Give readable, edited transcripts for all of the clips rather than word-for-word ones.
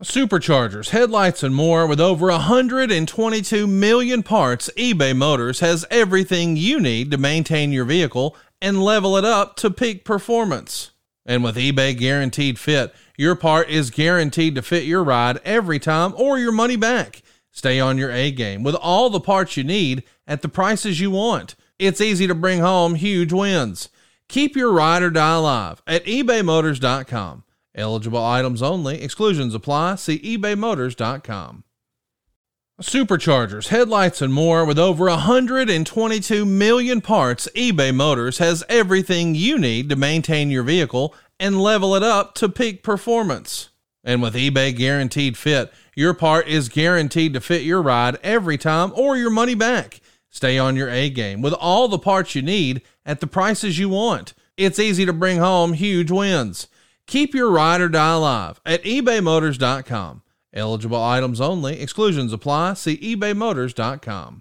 Superchargers, headlights, and more. With over 122 million parts, eBay Motors has everything you need to maintain your vehicle and level it up to peak performance. And with eBay Guaranteed Fit, your part is guaranteed to fit your ride every time or your money back. Stay on your A game with all the parts you need at the prices you want. It's easy to bring home huge wins. Keep your ride or die alive at ebaymotors.com. Eligible items only. Exclusions apply. See ebaymotors.com. Superchargers, headlights, and more. With over 122 million parts, eBay Motors has everything you need to maintain your vehicle and level it up to peak performance. And with eBay Guaranteed Fit, your part is guaranteed to fit your ride every time or your money back. Stay on your A game with all the parts you need at the prices you want. It's easy to bring home huge wins. Keep your ride or die alive at ebaymotors.com. Eligible items only. Exclusions apply. See ebaymotors.com.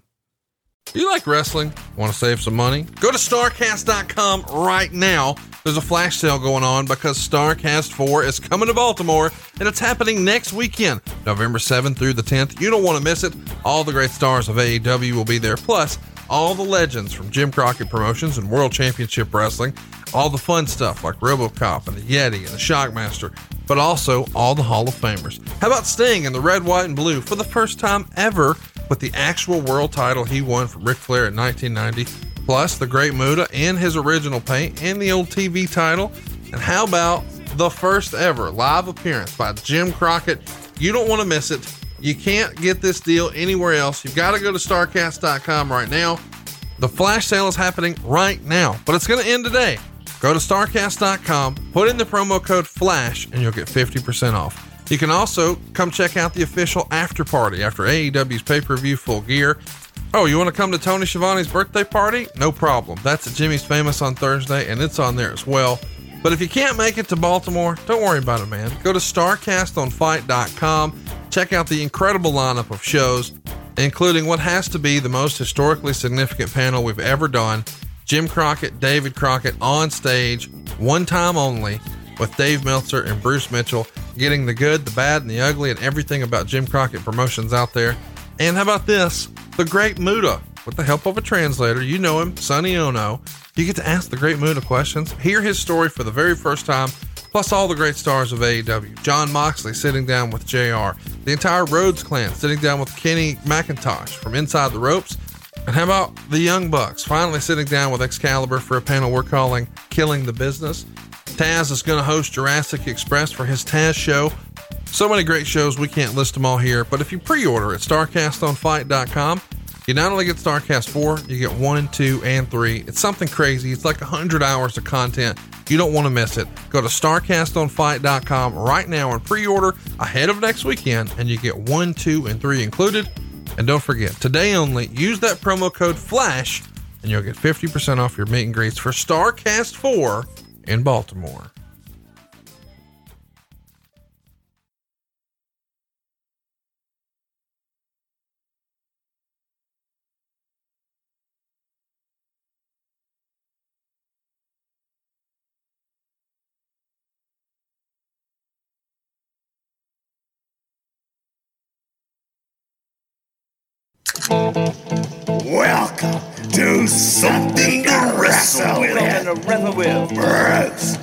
Do you like wrestling? Want to save some money? Go to StarCast.com right now. There's a flash sale going on because StarCast 4 is coming to Baltimore, and it's happening next weekend, November 7th through the 10th. You don't want to miss it. All the great stars of AEW will be there, plus all the legends from Jim Crockett Promotions and World Championship Wrestling, all the fun stuff like RoboCop and the Yeti and the Shockmaster, but also all the Hall of Famers. How about Sting in the red, white, and blue for the first time ever with the actual world title he won from Ric Flair in 1990, plus the Great Muta in his original paint and the old TV title. And how about the first ever live appearance by Jim Crockett? You don't want to miss it. You can't get this deal anywhere else. You've got to go to StarCast.com right now. The flash sale is happening right now, but it's going to end today. Go to StarCast.com, put in the promo code FLASH, and you'll get 50% off. You can also come check out the official after party after AEW's pay-per-view Full Gear. Oh, you want to come to Tony Schiavone's birthday party? No problem. That's at Jimmy's Famous on Thursday, and it's on there as well. But if you can't make it to Baltimore, don't worry about it, man. Go to StarCastOnFight.com. Check out the incredible lineup of shows, including what has to be the most historically significant panel we've ever done. Jim Crockett, David Crockett on stage, one time only, with Dave Meltzer and Bruce Mitchell, getting the good, the bad, and the ugly, and everything about Jim Crockett Promotions out there. And how about this? The Great Muta, with the help of a translator. You know him, Sonny Ono. You get to ask the Great Muta questions, hear his story for the very first time, plus all the great stars of AEW. Jon Moxley sitting down with JR. The entire Rhodes clan sitting down with Kenny McIntosh from Inside the Ropes. And how about the Young Bucks finally sitting down with Excalibur for a panel we're calling Killing the Business? Taz is going to host Jurassic Express for his Taz show. So many great shows, we can't list them all here, but if you pre-order at StarCastOnFight.com, you not only get StarCast 4, you get 1, 2, and 3. It's something crazy. It's like 100 hours of content. You don't want to miss it. Go to StarCastOnFight.com right now and pre-order ahead of next weekend, and you get 1, 2, and 3 included. And don't forget, today only, use that promo code FLASH, and you'll get 50% off your meet and greets for StarCast 4 in Baltimore. Welcome to Something to Wrestle With. Bruce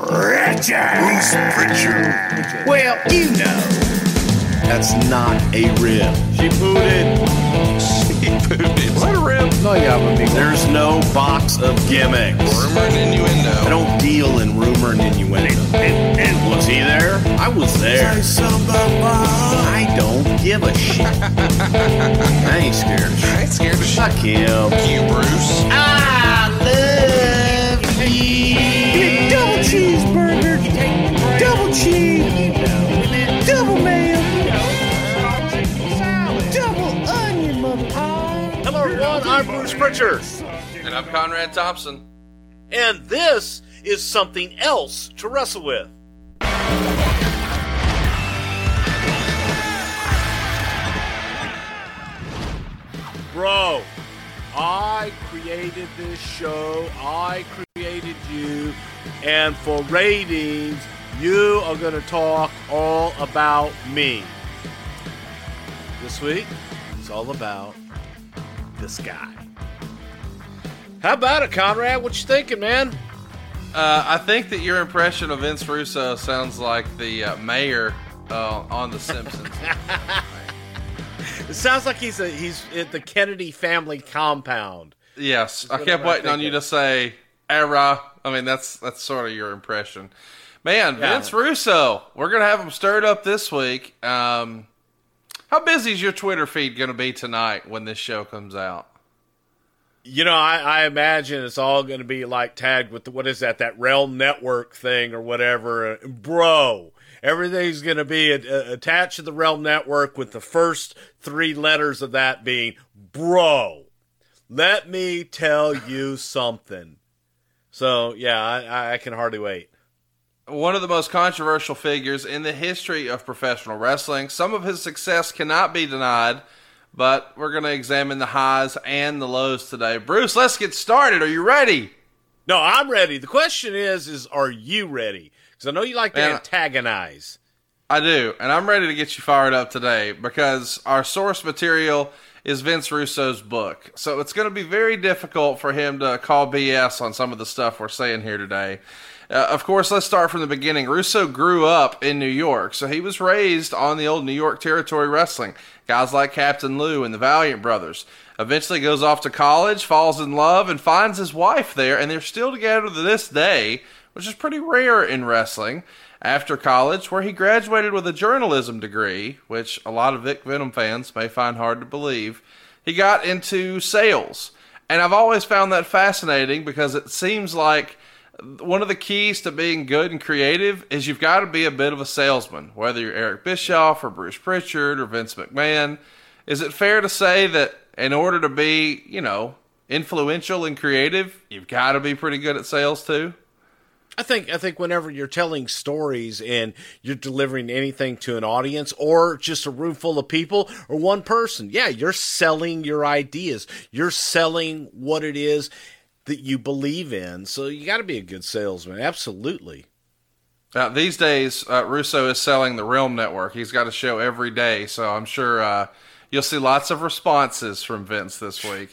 Pritchard. Well, you know. That's not a rib. She booted. Is that a rib? No, there's no box of gimmicks. Rumor and innuendo. I don't deal in rumor and innuendo. And was he there? I was there. I don't give a shit. I ain't scared of shit. I ain't scared of shit. Fuck him. Fuck you, Bruce. I love you. Double cheeseburger. Double cheese. Double mayo. Double onion, mother. Hello, everyone. I'm Bruce Pritchard. And I'm Conrad Thompson. And this is Something Else to Wrestle With. Bro, I created this show, I created you, and for ratings, You are going to talk all about me. This week, it's all about this guy. How about it, Conrad? What you thinking, man? I think that your impression of Vince Russo sounds like the mayor on The Simpsons. It sounds like he's at the Kennedy family compound. Yes, I kept waiting on you to say era. I mean, that's sort of your impression. Man, Yeah. Vince Russo, we're going to have him stirred up this week. How busy is your Twitter feed going to be tonight when this show comes out? You know, I imagine it's all going to be like tagged with what is that Realm Network thing or whatever. Bro, everything's going to be attached to the Realm Network with the first 3 letters of that being bro. Let me tell you something. So, yeah, I can hardly wait. One of the most controversial figures in the history of professional wrestling. Some of his success cannot be denied, but we're going to examine the highs and the lows today. Bruce, let's get started. Are you ready? No, I'm ready. The question is are you ready? Because I know you like to antagonize. I do, and I'm ready to get you fired up today because our source material is Vince Russo's book. So it's going to be very difficult for him to call BS on some of the stuff we're saying here today. Of course, let's start from the beginning. Russo grew up in New York, so he was raised on the old New York territory wrestling. Guys like Captain Lou and the Valiant Brothers. Eventually goes off to college, falls in love, and finds his wife there, and they're still together to this day, which is pretty rare in wrestling. After college, where he graduated with a journalism degree, which a lot of Vic Venom fans may find hard to believe, he got into sales. And I've always found that fascinating because it seems like one of the keys to being good and creative is you've got to be a bit of a salesman, whether you're Eric Bischoff or Bruce Pritchard or Vince McMahon. Is it fair to say that in order to be, influential and creative, you've got to be pretty good at sales too? I think whenever you're telling stories and you're delivering anything to an audience or just a room full of people or one person, you're selling your ideas. You're selling what it is that you believe in. So you got to be a good salesman. Absolutely. Now, these days, Russo is selling the Realm Network. He's got a show every day, so I'm sure you'll see lots of responses from Vince this week.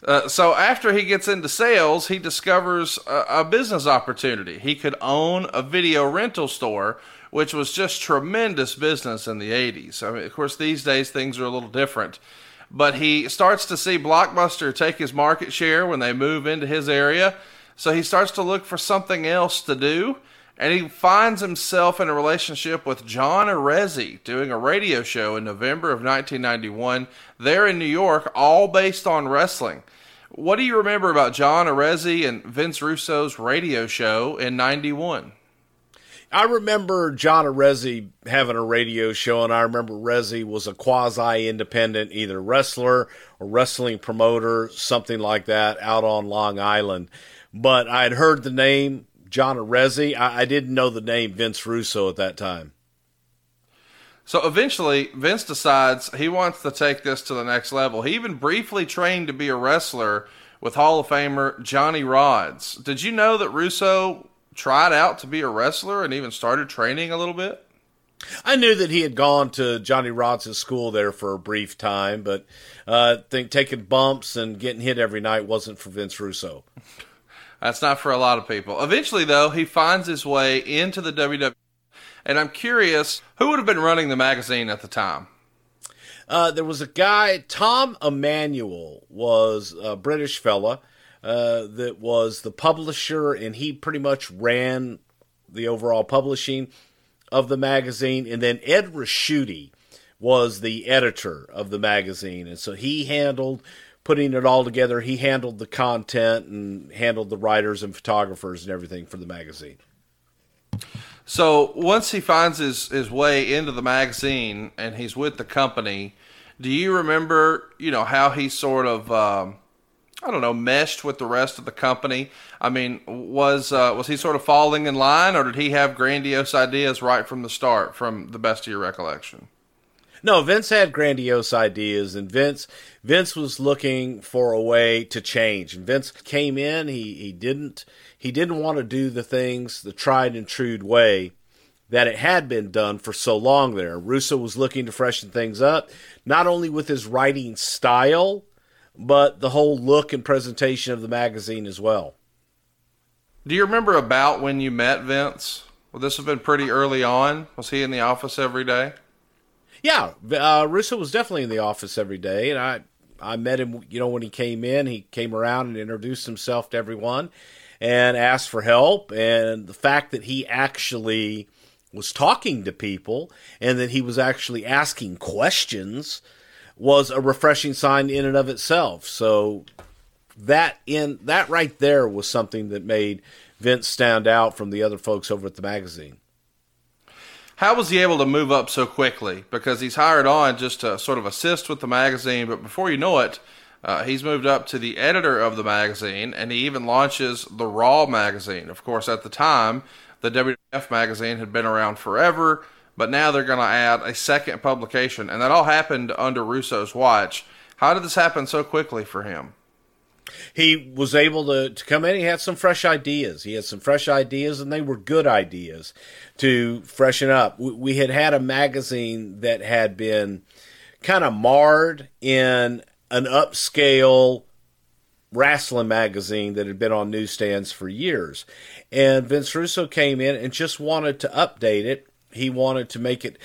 So after he gets into sales, he discovers a business opportunity. He could own a video rental store, which was just tremendous business in the 80s. I mean, of course, these days things are a little different. But he starts to see Blockbuster take his market share when they move into his area. So he starts to look for something else to do. And he finds himself in a relationship with John Arezzi, doing a radio show in November of 1991 there in New York, all based on wrestling. What do you remember about John Arezzi and Vince Russo's radio show in 91? I remember John Arezzi having a radio show, and I remember Arezzi was a quasi-independent, either wrestler or wrestling promoter, something like that, out on Long Island. But I'd heard the name John Arezzi. I didn't know the name Vince Russo at that time. So eventually, Vince decides he wants to take this to the next level. He even briefly trained to be a wrestler with Hall of Famer Johnny Rodz. Did you know that Russo tried out to be a wrestler and even started training a little bit? I knew that he had gone to Johnny Rodz's school there for a brief time, but I think taking bumps and getting hit every night wasn't for Vince Russo. That's not for a lot of people. Eventually, though, he finds his way into the WWE. And I'm curious, who would have been running the magazine at the time? There was a guy, Tom Emanuel, was a British fella that was the publisher, and he pretty much ran the overall publishing of the magazine. And then Ed Raschuti was the editor of the magazine. And so he handled putting it all together. He handled the content and handled the writers and photographers and everything for the magazine. So once he finds his way into the magazine and he's with the company, do you remember, how he sort of, meshed with the rest of the company? I mean, was he sort of falling in line, or did he have grandiose ideas right from the start, from the best of your recollection? No, Vince had grandiose ideas, and Vince was looking for a way to change. And Vince came in, he didn't want to do the things the tried and true way that it had been done for so long there. Russo was looking to freshen things up, not only with his writing style, but the whole look and presentation of the magazine as well. Do you remember about when you met Vince? Well, this have been pretty early on. Was he in the office every day? Yeah, Russo was definitely in the office every day, and I met him, when he came in. He came around and introduced himself to everyone and asked for help. And the fact that he actually was talking to people and that he was actually asking questions was a refreshing sign in and of itself. So that right there was something that made Vince stand out from the other folks over at the magazine. How was he able to move up so quickly? Because he's hired on just to sort of assist with the magazine, but before you know it, he's moved up to the editor of the magazine, and he even launches the Raw magazine. Of course, at the time, the WWF magazine had been around forever, but now they're going to add a second publication, and that all happened under Russo's watch. How did this happen so quickly for him? He was able to come in. He had some fresh ideas. And they were good ideas to freshen up. We had a magazine that had been kind of marred in an upscale wrestling magazine that had been on newsstands for years. And Vince Russo came in and just wanted to update it. He wanted to make it,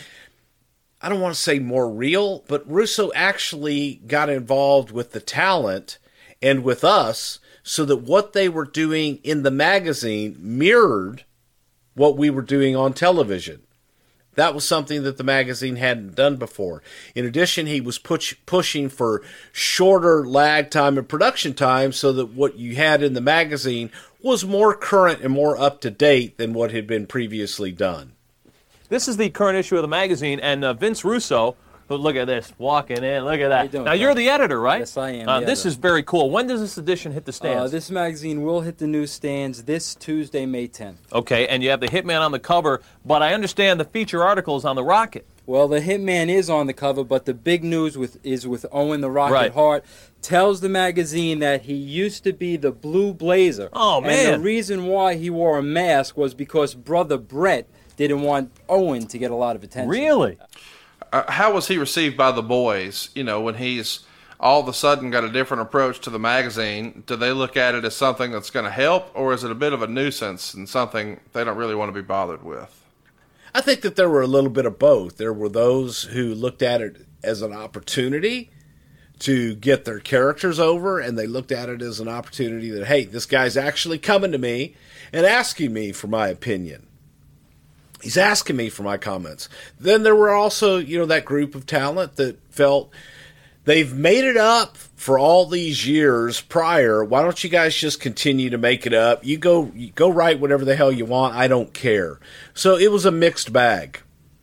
I don't want to say more real, but Russo actually got involved with the talent and with us, so that what they were doing in the magazine mirrored what we were doing on television. That was something that the magazine hadn't done before. In addition, he was pushing for shorter lag time and production time so that what you had in the magazine was more current and more up to date than what had been previously done. This is the current issue of the magazine, and Vince Russo, look at this, walking in, look at that. Doing, now, you're the editor, right? Yes, I am. This is very cool. When does this edition hit the stands? This magazine will hit the newsstands this Tuesday, May 10th. Okay, and you have the Hitman on the cover, but I understand the feature article is on the Rocket. Well, the Hitman is on the cover, but the big news is with Owen the Rocket Hart. Tells the magazine that he used to be the Blue Blazer. Oh, man. And the reason why he wore a mask was because Brother Brett didn't want Owen to get a lot of attention. Really? How was he received by the boys, when he's all of a sudden got a different approach to the magazine? Do they look at it as something that's going to help, or is it a bit of a nuisance and something they don't really want to be bothered with? I think that there were a little bit of both. There were those who looked at it as an opportunity to get their characters over, and they looked at it as an opportunity that, hey, this guy's actually coming to me and asking me for my opinion. He's asking me for my comments. Then there were also, that group of talent that felt they've made it up for all these years prior. Why don't you guys just continue to make it up? You go write whatever the hell you want. I don't care. So it was a mixed bag.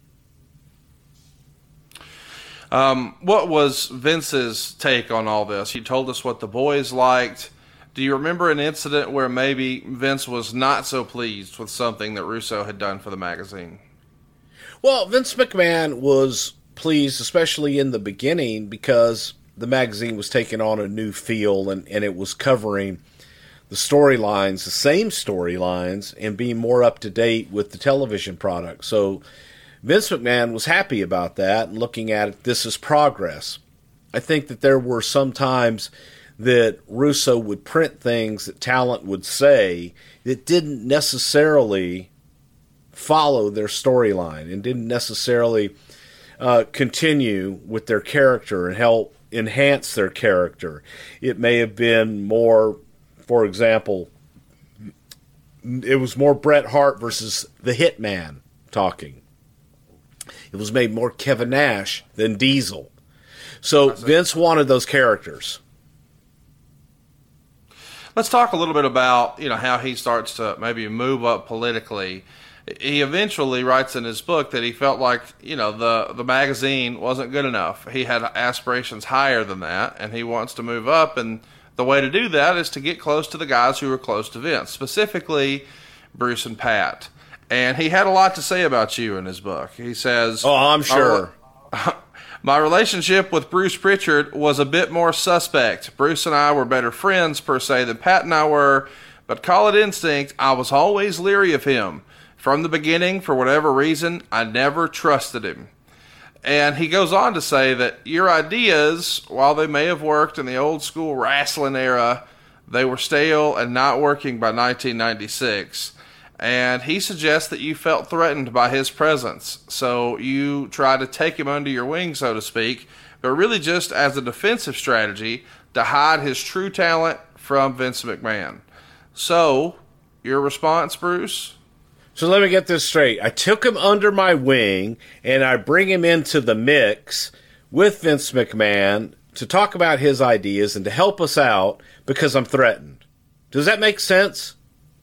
What was Vince's take on all this? He told us what the boys liked. Do you remember an incident where maybe Vince was not so pleased with something that Russo had done for the magazine? Well, Vince McMahon was pleased, especially in the beginning, because the magazine was taking on a new feel and it was covering the storylines, the same storylines, and being more up to date with the television product. So Vince McMahon was happy about that and looking at it, this is progress. I think that there were some times that Russo would print things that talent would say that didn't necessarily follow their storyline and didn't necessarily continue with their character and help enhance their character. It may have been more, for example, it was more Bret Hart versus the Hitman talking. It was made more Kevin Nash than Diesel. So Vince wanted those characters. Let's talk a little bit about, how he starts to maybe move up politically. He eventually writes in his book that he felt like, the magazine wasn't good enough. He had aspirations higher than that, and he wants to move up, and the way to do that is to get close to the guys who were close to Vince, specifically Bruce and Pat. And he had a lot to say about you in his book. He says, "Oh, I'm sure. My relationship with Bruce Pritchard was a bit more suspect. Bruce and I were better friends, per se, than Pat and I were, but call it instinct, I was always leery of him. From the beginning, for whatever reason, I never trusted him. And he goes on to say that your ideas, while they may have worked in the old school wrestling era, they were stale and not working by 1996. And he suggests that you felt threatened by his presence. So you try to take him under your wing, so to speak, but really just as a defensive strategy to hide his true talent from Vince McMahon. So, your response, Bruce? So let me get this straight. I took him under my wing, and I bring him into the mix with Vince McMahon to talk about his ideas and to help us out because I'm threatened. Does that make sense?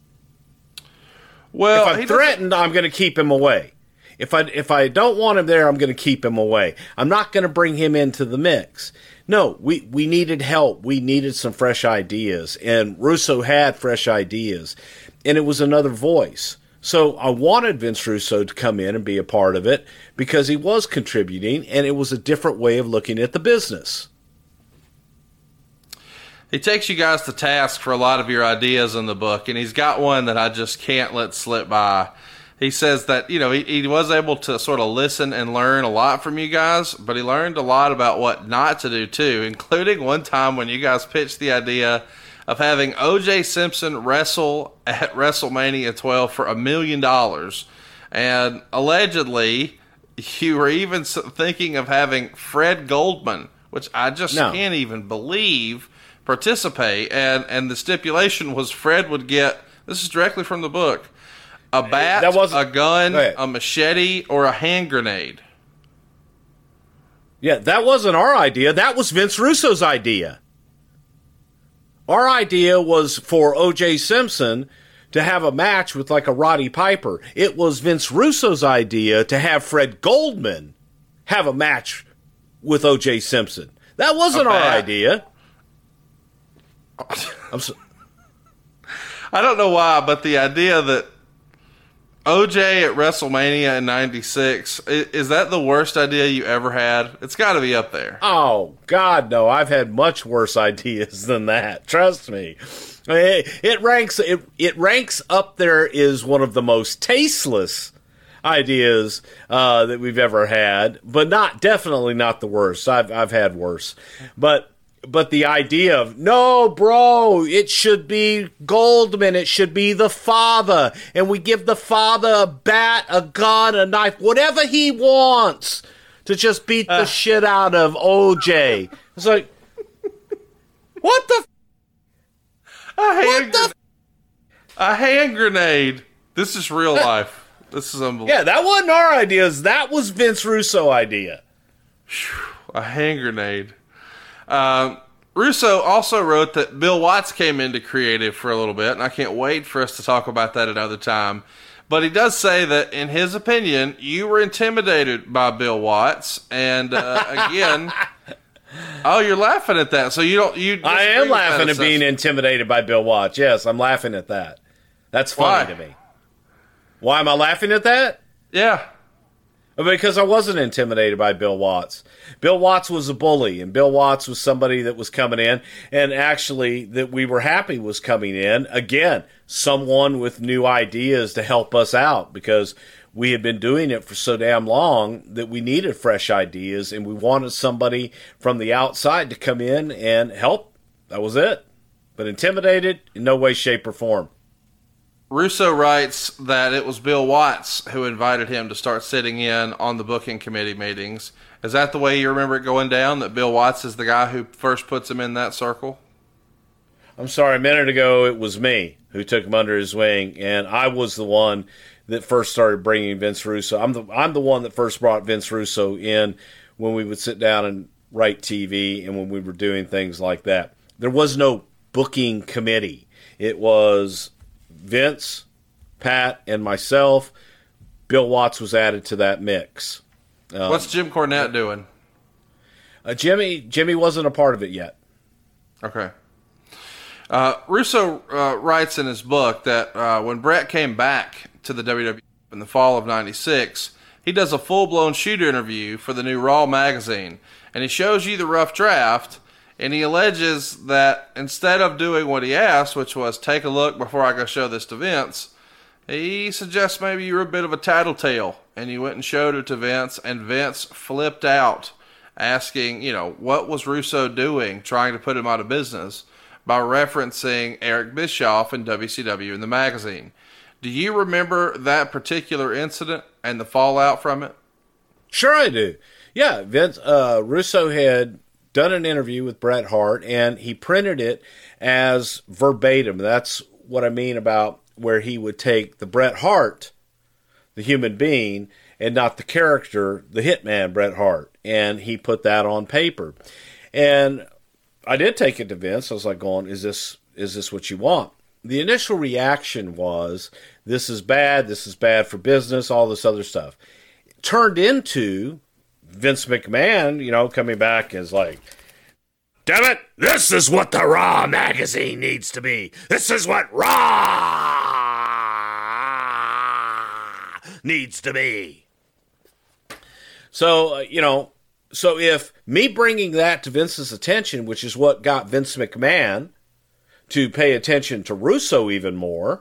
Well, if I'm threatened, I'm going to keep him away. If I don't want him there, I'm going to keep him away. I'm not going to bring him into the mix. No, we needed help. We needed some fresh ideas, and Russo had fresh ideas, and it was another voice. So I wanted Vince Russo to come in and be a part of it because he was contributing, and it was a different way of looking at the business. He takes you guys to task for a lot of your ideas in the book, and he's got one that I just can't let slip by. He says that, he was able to sort of listen and learn a lot from you guys, but he learned a lot about what not to do too, including one time when you guys pitched the idea of having O.J. Simpson wrestle at WrestleMania 12 for $1 million. And allegedly, you were even thinking of having Fred Goldman, which I just can't even believe, participate. And the stipulation was Fred would get, this is directly from the book, a bat, a gun, a machete, or a hand grenade. Yeah, that wasn't our idea. That was Vince Russo's idea. Our idea was for O.J. Simpson to have a match with like a Roddy Piper. It was Vince Russo's idea to have Fred Goldman have a match with O.J. Simpson. That wasn't our idea. I don't know why, but the idea that OJ at WrestleMania in 96, is that the worst idea you ever had? It's got to be up there. Oh, God, no. I've had much worse ideas than that. Trust me. It ranks up there as one of the most tasteless ideas that we've ever had, but definitely not the worst. I've had worse. But the idea of, no, bro, it should be Goldman. It should be the father. And we give the father a bat, a gun, a knife, whatever he wants to just beat the shit out of OJ. It's like, what the? A hand grenade. This is real life. This is unbelievable. Yeah, that wasn't our ideas. That was Vince Russo idea. A hand grenade. Russo also wrote that Bill Watts came into creative for a little bit, and I can't wait for us to talk about that another time. But he does say that, in his opinion, you were intimidated by Bill Watts, and again, oh, you're laughing at that. So you don't? I am laughing at being intimidated by Bill Watts. Yes, I'm laughing at that. That's funny to me. Why am I laughing at that? Yeah. Because I wasn't intimidated by Bill Watts. Bill Watts was a bully, and Bill Watts was somebody that was coming in, and actually that we were happy was coming in. Again, someone with new ideas to help us out, because we had been doing it for so damn long that we needed fresh ideas, and we wanted somebody from the outside to come in and help. That was it. But intimidated in no way, shape, or form. Russo writes that it was Bill Watts who invited him to start sitting in on the booking committee meetings. Is that the way you remember it going down, that Bill Watts is the guy who first puts him in that circle? I'm sorry, a minute ago it was me who took him under his wing, and I was the one that first started bringing Vince Russo. I'm the one that first brought Vince Russo in when we would sit down and write TV and when we were doing things like that. There was no booking committee. It was Vince, Pat, and myself. Bill Watts was added to that mix. What's Jim Cornette doing? Jimmy wasn't a part of it yet. Okay. Russo writes in his book that when Brett came back to the WWE in the fall of '96, he does a full-blown shoot interview for the new Raw magazine, and he shows you the rough draft, and he alleges that instead of doing what he asked, which was take a look before I go show this to Vince, He suggests maybe you were a bit of a tattletale, and you went and showed it to Vince, and Vince flipped out, asking, what was Russo doing, trying to put him out of business, by referencing Eric Bischoff and WCW in the magazine. Do you remember that particular incident and the fallout from it? Sure I do. Yeah, Vince Russo had done an interview with Bret Hart, and he printed it as verbatim. That's what I mean about where he would take the Bret Hart, the human being, and not the character, the hitman Bret Hart, and he put that on paper. And I did take it to Vince. I was like going, is this what you want? The initial reaction was, this is bad for business, all this other stuff. It turned into Vince McMahon, coming back as like, damn it, this is what the Raw magazine needs to be. This is what Raw needs to be. So, so if me bringing that to Vince's attention, which is what got Vince McMahon to pay attention to Russo even more,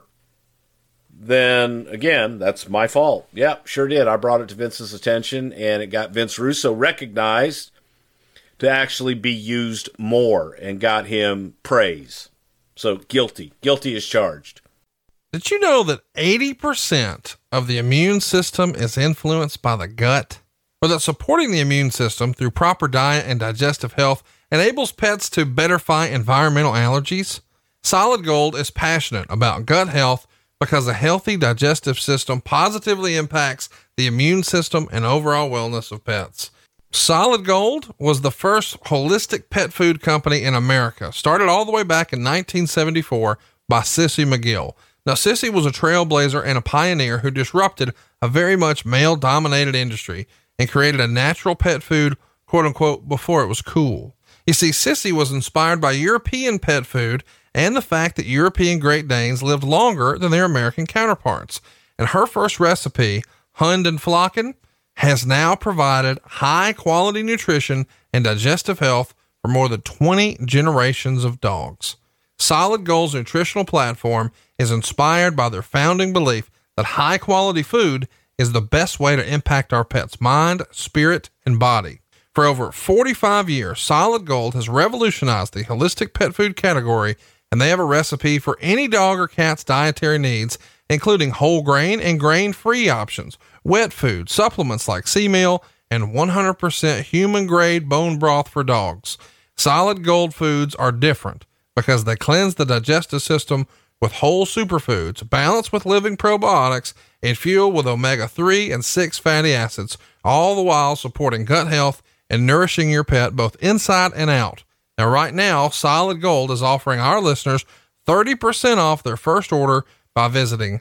then, again, that's my fault. Yep, sure did. I brought it to Vince's attention, and it got Vince Russo recognized to actually be used more and got him praise. So, guilty. Guilty as charged. Did you know that 80% of the immune system is influenced by the gut? Or that supporting the immune system through proper diet and digestive health enables pets to better fight environmental allergies? Solid Gold is passionate about gut health because a healthy digestive system positively impacts the immune system and overall wellness of pets. Solid Gold was the first holistic pet food company in America, started all the way back in 1974 by Sissy McGill. Now, Sissy was a trailblazer and a pioneer who disrupted a very much male-dominated industry and created a natural pet food, quote unquote, before it was cool. You see, Sissy was inspired by European pet food and the fact that European Great Danes lived longer than their American counterparts. And her first recipe, Hund and Flocken, has now provided high quality nutrition and digestive health for more than 20 generations of dogs. Solid Gold's nutritional platform is inspired by their founding belief that high quality food is the best way to impact our pet's mind, spirit, and body. For over 45 years, Solid Gold has revolutionized the holistic pet food category, and they have a recipe for any dog or cat's dietary needs, including whole grain and grain-free options, wet food, supplements like sea meal, and 100% human-grade bone broth for dogs. Solid Gold foods are different because they cleanse the digestive system with whole superfoods, balanced with living probiotics, and fueled with omega-3 and 6 fatty acids, all the while supporting gut health and nourishing your pet both inside and out. Now, right now, Solid Gold is offering our listeners 30% off their first order by visiting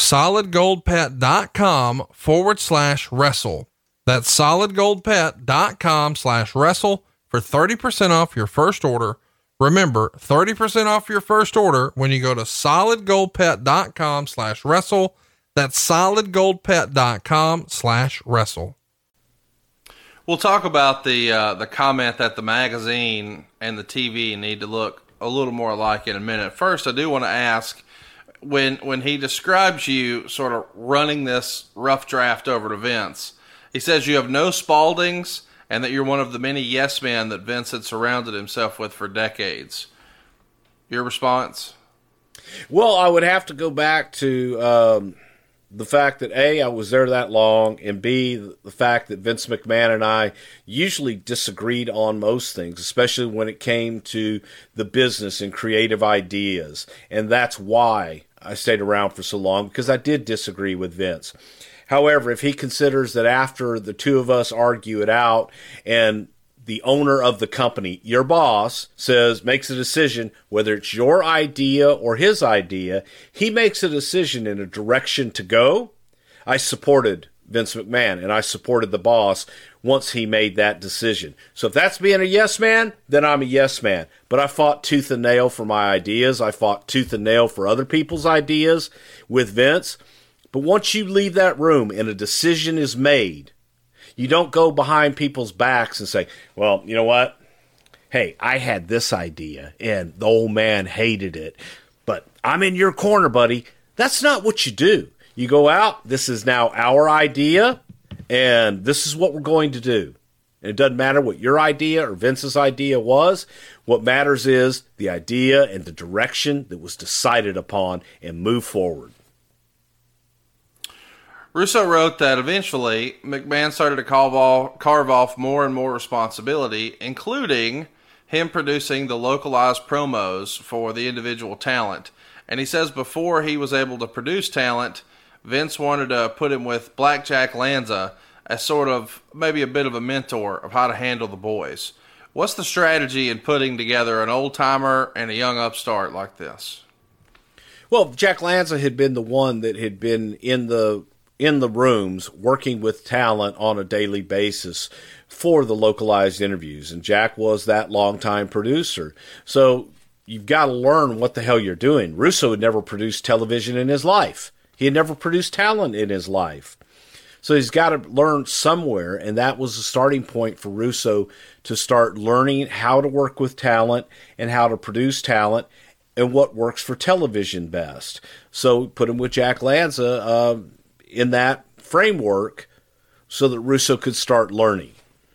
solidgoldpet.com/wrestle. That's solidgoldpet.com/wrestle for 30% off your first order. Remember, 30% off your first order when you go to solidgoldpet.com/wrestle. That's solidgoldpet.com/wrestle. We'll talk about the comment that the magazine and the TV need to look a little more alike in a minute. First, I do want to ask, when he describes you sort of running this rough draft over to Vince, he says you have no Spaldings and that you're one of the many yes men that Vince had surrounded himself with for decades. Your response? Well, I would have to go back to the fact that A, I was there that long, and B, the fact that Vince McMahon and I usually disagreed on most things, especially when it came to the business and creative ideas. And that's why I stayed around for so long, because I did disagree with Vince. However, if he considers that after the two of us argue it out and the owner of the company, your boss, makes a decision, whether it's your idea or his idea, he makes a decision in a direction to go. I supported Vince McMahon and I supported the boss once he made that decision. So if that's being a yes man, then I'm a yes man. But I fought tooth and nail for my ideas. I fought tooth and nail for other people's ideas with Vince. But once you leave that room and a decision is made, you don't go behind people's backs and say, well, you know what? Hey, I had this idea and the old man hated it, but I'm in your corner, buddy. That's not what you do. You go out, this is now our idea, and this is what we're going to do. And it doesn't matter what your idea or Vince's idea was. What matters is the idea and the direction that was decided upon, and move forward. Russo wrote that eventually McMahon started to carve off more and more responsibility, including him producing the localized promos for the individual talent. And he says before he was able to produce talent, Vince wanted to put him with Blackjack Lanza as sort of maybe a bit of a mentor of how to handle the boys. What's the strategy in putting together an old-timer and a young upstart like this? Well, Jack Lanza had been the one that had been in the rooms working with talent on a daily basis for the localized interviews, and Jack was that longtime producer. So you've got to learn what the hell you're doing. Russo had never produced television in his life. He had never produced talent in his life. So he's got to learn somewhere, and that was the starting point for Russo to start learning how to work with talent and how to produce talent and what works for television best. So put him with Jack Lanza in that framework so that Russo could start learning.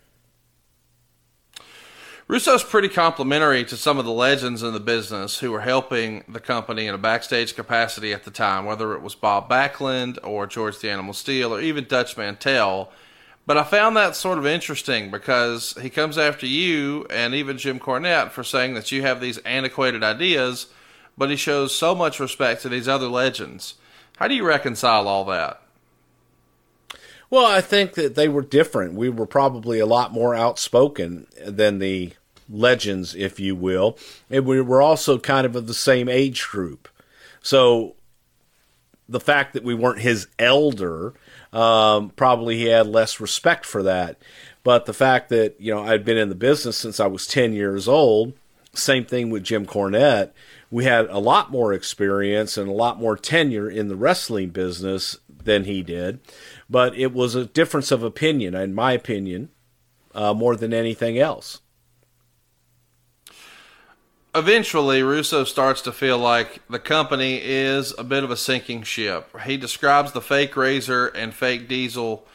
Russo's pretty complimentary to some of the legends in the business who were helping the company in a backstage capacity at the time, whether it was Bob Backlund or George the Animal Steele or even Dutch Mantell. But I found that sort of interesting because he comes after you and even Jim Cornette for saying that you have these antiquated ideas, but he shows so much respect to these other legends. How do you reconcile all that? Well, I think that they were different. We were probably a lot more outspoken than the legends, if you will. And we were also kind of the same age group. So the fact that we weren't his elder, probably he had less respect for that. But the fact that, I'd been in the business since I was 10 years old, same thing with Jim Cornette. We had a lot more experience and a lot more tenure in the wrestling business than he did. But it was a difference of opinion, in my opinion, more than anything else. Eventually, Russo starts to feel like the company is a bit of a sinking ship. He describes the fake Razor and fake Diesel,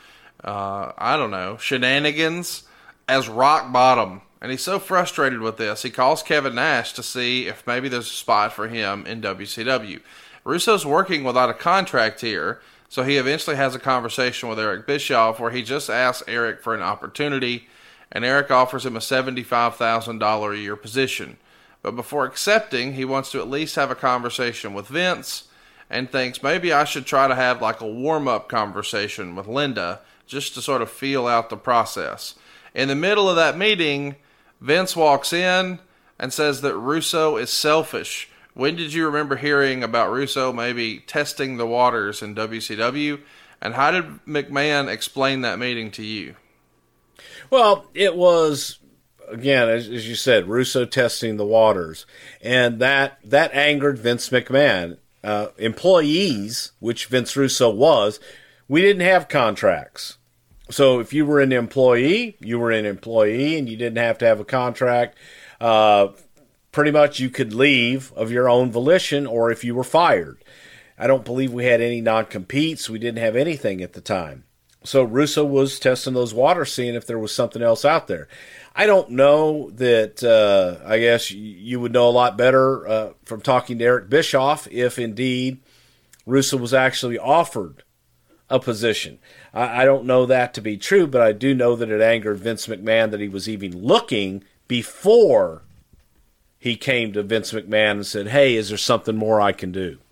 shenanigans as rock bottom. And he's so frustrated with this, he calls Kevin Nash to see if maybe there's a spot for him in WCW. Russo's working without a contract here, so he eventually has a conversation with Eric Bischoff where he just asks Eric for an opportunity, and Eric offers him a $75,000 a year position. But before accepting, he wants to at least have a conversation with Vince and thinks maybe I should try to have like a warm-up conversation with Linda just to sort of feel out the process. In the middle of that meeting, Vince walks in and says that Russo is selfish. When did you remember hearing about Russo maybe testing the waters in WCW? And how did McMahon explain that meeting to you? Well, it was, again, as you said, Russo testing the waters. And that angered Vince McMahon. Employees, which Vince Russo was, we didn't have contracts. So if you were an employee, you were an employee and you didn't have to have a contract. Pretty much you could leave of your own volition or if you were fired. I don't believe we had any non-competes. We didn't have anything at the time. So Russo was testing those waters, seeing if there was something else out there. I don't know that, I guess you would know a lot better from talking to Eric Bischoff if indeed Russo was actually offered a position. I don't know that to be true, but I do know that it angered Vince McMahon that he was even looking before he came to Vince McMahon and said, hey, is there something more I can do?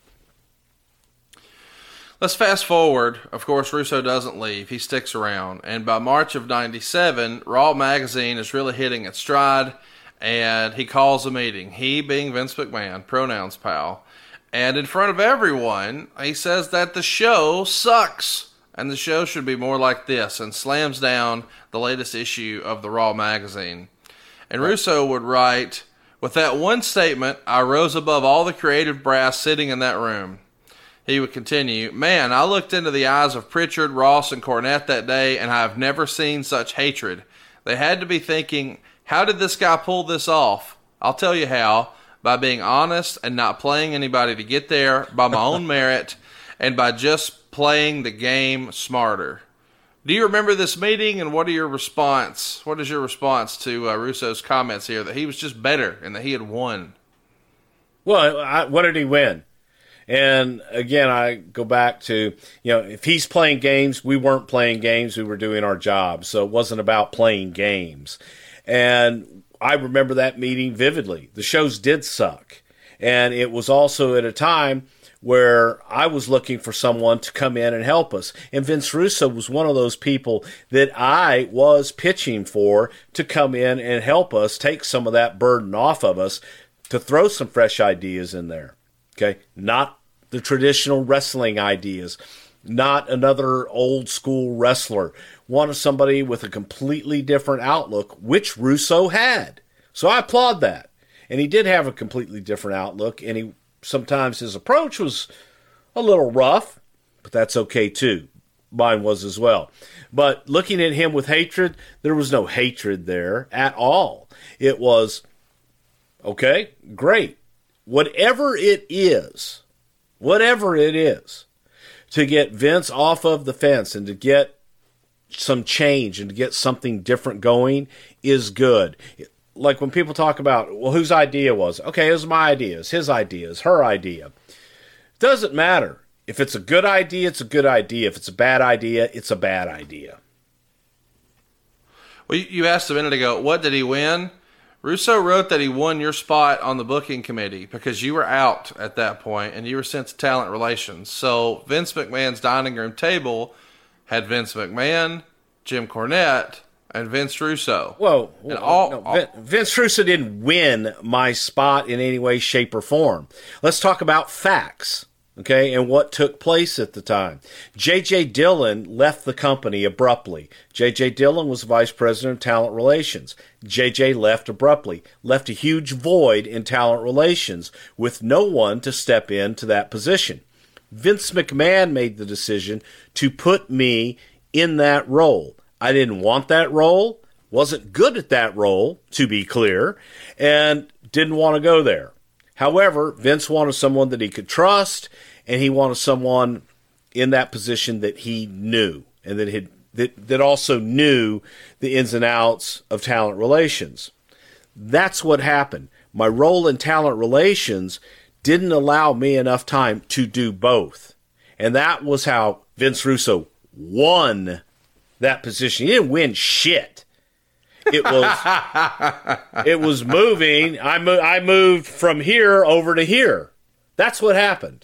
Let's fast forward. Of course, Russo doesn't leave. He sticks around. And by March of 97, Raw Magazine is really hitting its stride, and he calls a meeting. He being Vince McMahon, pronouns pal. And in front of everyone, he says that the show sucks, and the show should be more like this, and slams down the latest issue of the Raw Magazine. And Russo would write, with that one statement, I rose above all the creative brass sitting in that room. He would continue, man, I looked into the eyes of Pritchard, Ross, and Cornette that day, and I have never seen such hatred. They had to be thinking, how did this guy pull this off? I'll tell you how. by being honest and not playing anybody to get there, by my own merit, and by just playing the game smarter. Do you remember this meeting, and what is your response to Russo's comments here that he was just better and that he had won? Well, what did he win? And again, I go back to, if he's playing games, we weren't playing games, we were doing our job. So it wasn't about playing games. And I remember that meeting vividly. The shows did suck. And it was also at a time where I was looking for someone to come in and help us. And Vince Russo was one of those people that I was pitching for to come in and help us take some of that burden off of us, to throw some fresh ideas in there. Okay? Not the traditional wrestling ideas, not another old school wrestler. Wanted somebody with a completely different outlook, which Russo had. So I applaud that. And he did have a completely different outlook, and sometimes his approach was a little rough, but that's okay too. Mine was as well. But looking at him with hatred, there was no hatred there at all. It was, okay, great. Whatever it is, to get Vince off of the fence and to get some change and to get something different going is good. Like when people talk about, well, whose idea was it? Okay, it was my idea, it's his idea, it's her idea. Doesn't matter. If it's a good idea, it's a good idea. If it's a bad idea, it's a bad idea. Well, you asked a minute ago, what did he win? Russo wrote that he won your spot on the booking committee because you were out at that point and you were sent to talent relations. So Vince McMahon's dining room table had Vince McMahon, Jim Cornette, and Vince Russo. Vince Russo didn't win my spot in any way, shape, or form. Let's talk about facts, okay, and what took place at the time. J.J. Dillon left the company abruptly. J.J. Dillon was vice president of talent relations. J.J. left abruptly, left a huge void in talent relations with no one to step into that position. Vince McMahon made the decision to put me in that role. I didn't want that role, wasn't good at that role, to be clear, and didn't want to go there. However, Vince wanted someone that he could trust, and he wanted someone in that position that he knew, and that also knew the ins and outs of talent relations. That's what happened. My role in talent relations didn't allow me enough time to do both. And that was how Vince Russo won that position. He didn't win shit. It was moving. I moved from here over to here. That's what happened.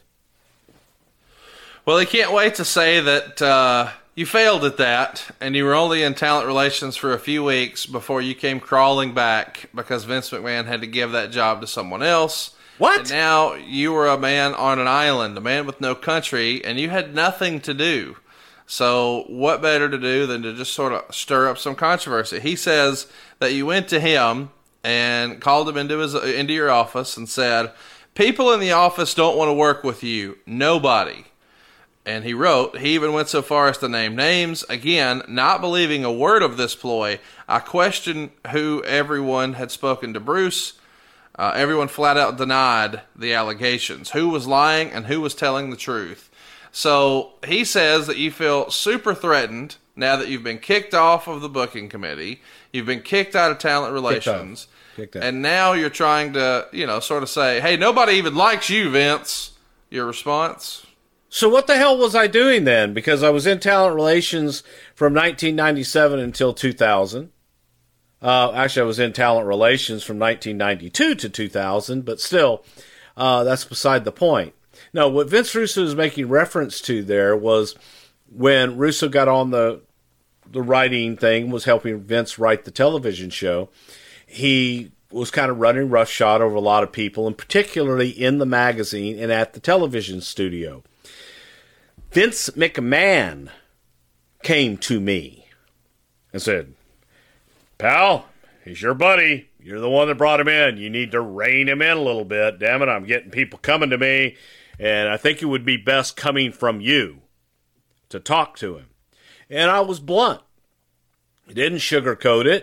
Well, he can't wait to say that you failed at that, and you were only in talent relations for a few weeks before you came crawling back because Vince McMahon had to give that job to someone else. What? And now you were a man on an island, a man with no country, and you had nothing to do. So what better to do than to just sort of stir up some controversy? He says that you went to him and called him into your office and said, people in the office don't want to work with you. Nobody. And he even went so far as to name names. Again, not believing a word of this ploy. I question who everyone had spoken to Bruce. Everyone flat out denied the allegations. Who was lying and who was telling the truth? So he says that you feel super threatened now that you've been kicked off of the booking committee. You've been kicked out of talent relations. Kicked out. And now you're trying to, sort of say, hey, nobody even likes you, Vince. Your response? So what the hell was I doing then? Because I was in talent relations from 1997 until 2000. Actually, I was in talent relations from 1992 to 2000, but still, that's beside the point. No, what Vince Russo is making reference to there was when Russo got on the writing thing, was helping Vince write the television show. He was kind of running roughshod over a lot of people, and particularly in the magazine and at the television studio. Vince McMahon came to me and said, pal, he's your buddy. You're the one that brought him in. You need to rein him in a little bit. Damn it, I'm getting people coming to me, and I think it would be best coming from you to talk to him. And I was blunt. I didn't sugarcoat it.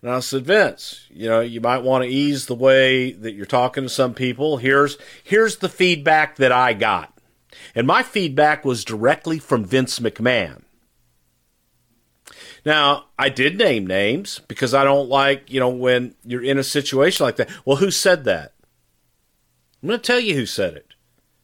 And I said, Vince, you might want to ease the way that you're talking to some people. Here's the feedback that I got. And my feedback was directly from Vince McMahon. Now, I did name names because I don't like, when you're in a situation like that. Well, who said that? I'm going to tell you who said it.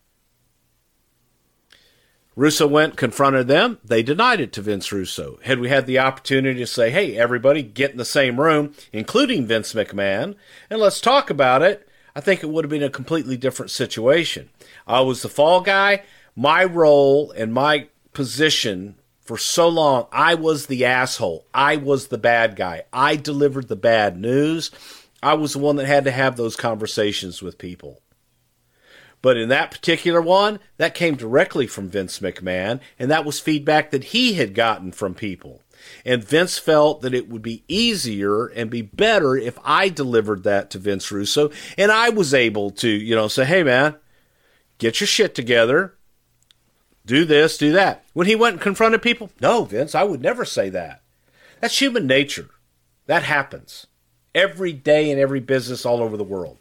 Russo went, confronted them. They denied it to Vince Russo. Had we had the opportunity to say, hey, everybody, get in the same room, including Vince McMahon, and let's talk about it, I think it would have been a completely different situation. I was the fall guy. My role and my position for so long, I was the asshole. I was the bad guy. I delivered the bad news. I was the one that had to have those conversations with people. But in that particular one, that came directly from Vince McMahon, and that was feedback that he had gotten from people. And Vince felt that it would be easier and be better if I delivered that to Vince Russo, and I was able to, say, hey, man, get your shit together. Do this, do that. When he went and confronted people, no, Vince, I would never say that. That's human nature. That happens every day in every business all over the world.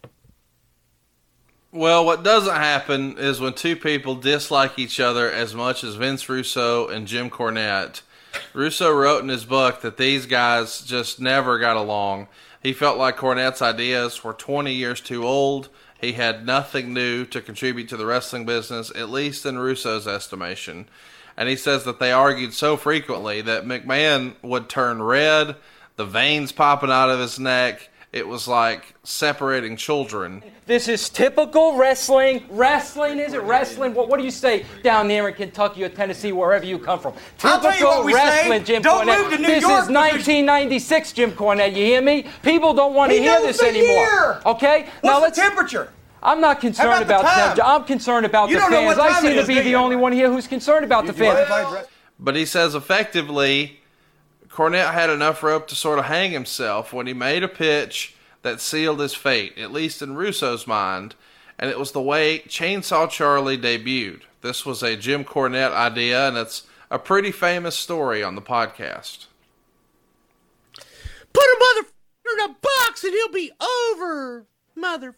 Well, what doesn't happen is when two people dislike each other as much as Vince Russo and Jim Cornette. Russo wrote in his book that these guys just never got along. He felt like Cornette's ideas were 20 years too old. He had nothing new to contribute to the wrestling business, at least in Russo's estimation. And he says that they argued so frequently that McMahon would turn red, the veins popping out of his neck. It was like separating children. This is typical wrestling. Wrestling, is it wrestling? What do you say down there in Kentucky or Tennessee, wherever you come from? Typical wrestling, Jim Cornette. This is 1996, Jim Cornette. You hear me? People don't want to hear this anymore. Okay? What's the temperature? I'm not concerned about temperature. I'm concerned about the fans. I seem to be the only one here who's concerned about the fans. But he says effectively, Cornette had enough rope to sort of hang himself when he made a pitch that sealed his fate, at least in Russo's mind, and it was the way Chainsaw Charlie debuted. This was a Jim Cornette idea, and it's a pretty famous story on the podcast. Put a motherfucker in a box and he'll be over, mother.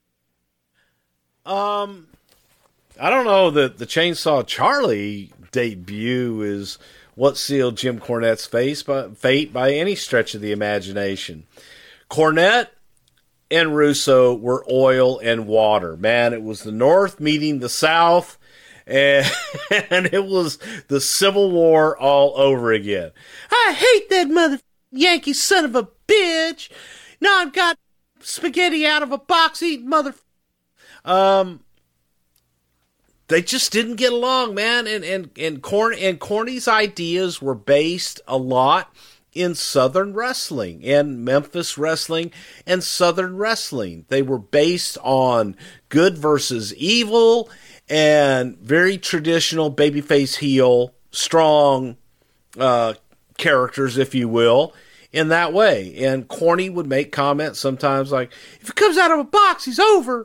I don't know that the Chainsaw Charlie debut is what sealed Jim Cornette's fate by any stretch of the imagination. Cornette and Russo were oil and water. Man, it was the North meeting the South, and it was the Civil War all over again. I hate that mother Yankee son of a bitch. Now I've got spaghetti out of a box eating mother. They just didn't get along, man. And Corny's ideas were based a lot in Southern wrestling and Memphis wrestling and Southern wrestling. They were based on good versus evil and very traditional babyface heel, strong characters, if you will, in that way. And Corny would make comments sometimes like, if it comes out of a box, he's over.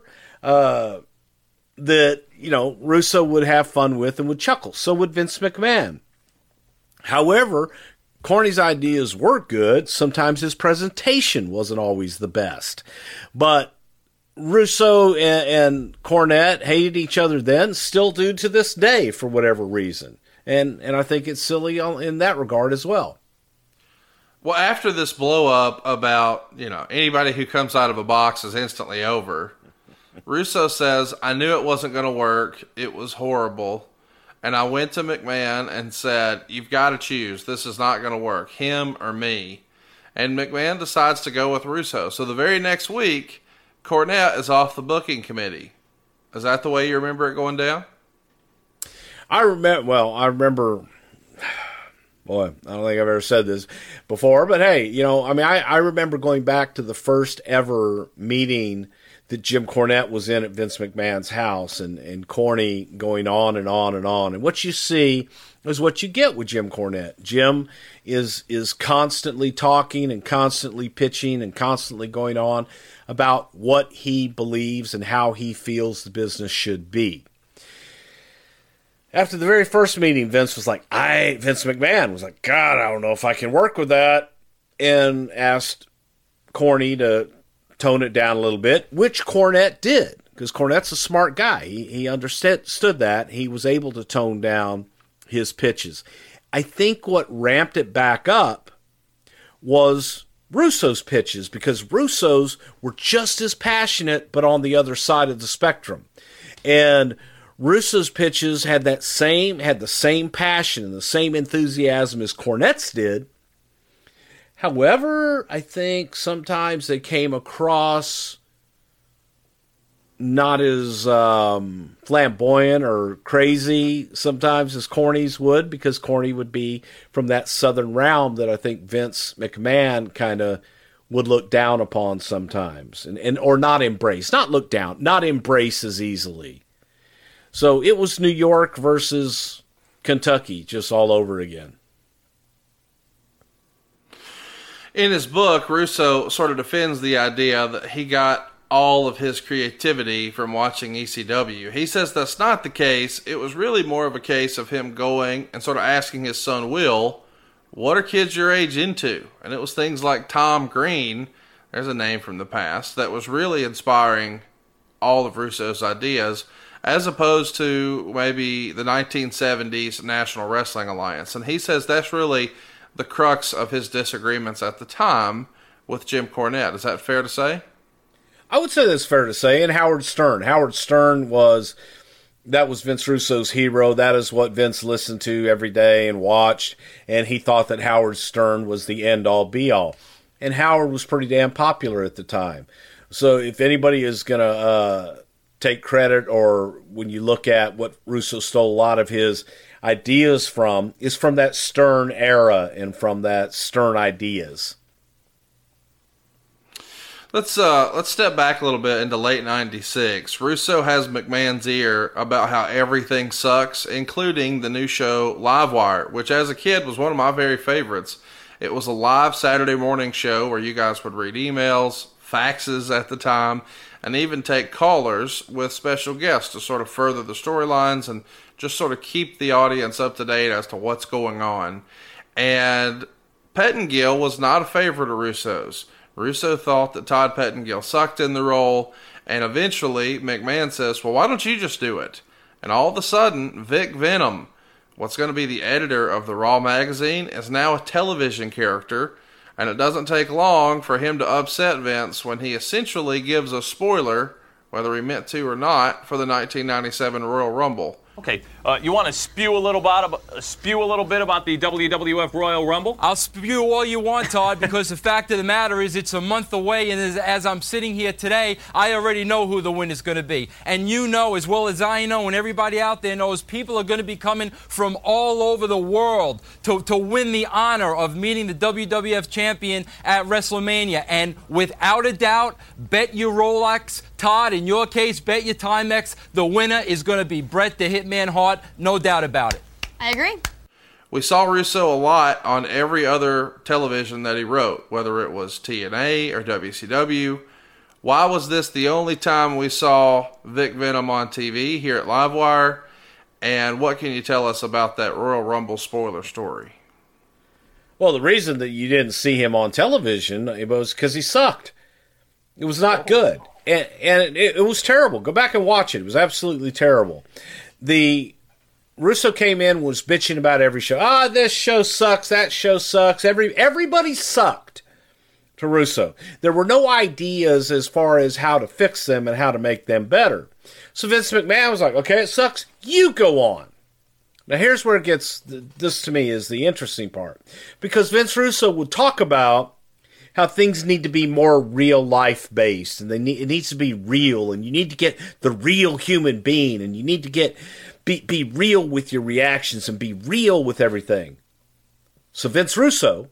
That, Russo would have fun with and would chuckle. So would Vince McMahon. However, Corny's ideas were good. Sometimes his presentation wasn't always the best. But Russo and Cornette hated each other then, still do to this day for whatever reason. And I think it's silly in that regard as well. Well, after this blow up about, anybody who comes out of a box is instantly over, Russo says, I knew it wasn't going to work. It was horrible. And I went to McMahon and said, you've got to choose. This is not going to work. Him or me. And McMahon decides to go with Russo. So the very next week, Cornette is off the booking committee. Is that the way you remember it going down? I remember, boy, I don't think I've ever said this before, but hey, I remember going back to the first ever meeting that Jim Cornette was in at Vince McMahon's house, and Corny going on and on and on. And what you see is what you get with Jim Cornette. Jim is constantly talking and constantly pitching and constantly going on about what he believes and how he feels the business should be. After the very first meeting, Vince McMahon was like, God, I don't know if I can work with that, and asked corny to tone it down a little bit, which Cornette did, because Cornette's a smart guy. He understood that. He was able to tone down his pitches. I think what ramped it back up was Russo's pitches, because Russo's were just as passionate, but on the other side of the spectrum. And Russo's pitches had the same passion and the same enthusiasm as Cornette's did. However, I think sometimes they came across not as flamboyant or crazy sometimes as Corny's would, because Corny would be from that southern realm that I think Vince McMahon kind of would look down upon sometimes, and or not embrace, not look down, not embrace as easily. So it was New York versus Kentucky just all over again. In his book, Russo sort of defends the idea that he got all of his creativity from watching ECW. He says that's not the case. It was really more of a case of him going and sort of asking his son Will, what are kids your age into? And it was things like Tom Green, there's a name from the past, that was really inspiring all of Russo's ideas, as opposed to maybe the 1970s National Wrestling Alliance. And he says that's really the crux of his disagreements at the time with Jim Cornette. Is that fair to say? I would say that's fair to say. And Howard Stern. Howard Stern was Vince Russo's hero. That is what Vince listened to every day and watched. And he thought that Howard Stern was the end-all, be-all. And Howard was pretty damn popular at the time. So if anybody is going to take credit, or when you look at what Russo stole a lot of his ideas from, is from that Stern era and from that Stern ideas. Let's step back a little bit into late 96. Russo has McMahon's ear about how everything sucks, including the new show Livewire, which as a kid was one of my very favorites. It was a live Saturday morning show where you guys would read emails, faxes at the time, and even take callers with special guests to sort of further the storylines and just sort of keep the audience up to date as to what's going on. And Pettengill was not a favorite of Russo's. Russo thought that Todd Pettengill sucked in the role, and eventually McMahon says, well, why don't you just do it? And all of a sudden, Vic Venom, what's going to be the editor of the Raw magazine, is now a television character, and it doesn't take long for him to upset Vince when he essentially gives a spoiler, whether he meant to or not, for the 1997 Royal Rumble. Okay, you want to spew a little bit about the WWF Royal Rumble? I'll spew all you want, Todd, because the fact of the matter is it's a month away, and as I'm sitting here today, I already know who the winner's going to be. And you know as well as I know, and everybody out there knows, people are going to be coming from all over the world to win the honor of meeting the WWF champion at WrestleMania. And without a doubt, bet your Rolex, Todd, in your case, bet your Timex, the winner is going to be Bret the Hitman Hart, no doubt about it. I agree. We saw Russo a lot on every other television that he wrote, whether it was TNA or WCW. Why was this the only time we saw Vic Venom on TV here at Livewire? And what can you tell us about that Royal Rumble spoiler story? Well, the reason that you didn't see him on television was because he sucked. It was not good. And it was terrible. Go back and watch it. It was absolutely terrible. The Russo came in, was bitching about every show. This show sucks. That show sucks. Everybody sucked to Russo. There were no ideas as far as how to fix them and how to make them better. So Vince McMahon was like, okay, it sucks. You go on. Now here's where it gets, this to me is the interesting part. Because Vince Russo would talk about how things need to be more real life based, and it needs to be real, and you need to get the real human being, and you need to be real with your reactions and be real with everything. So Vince Russo,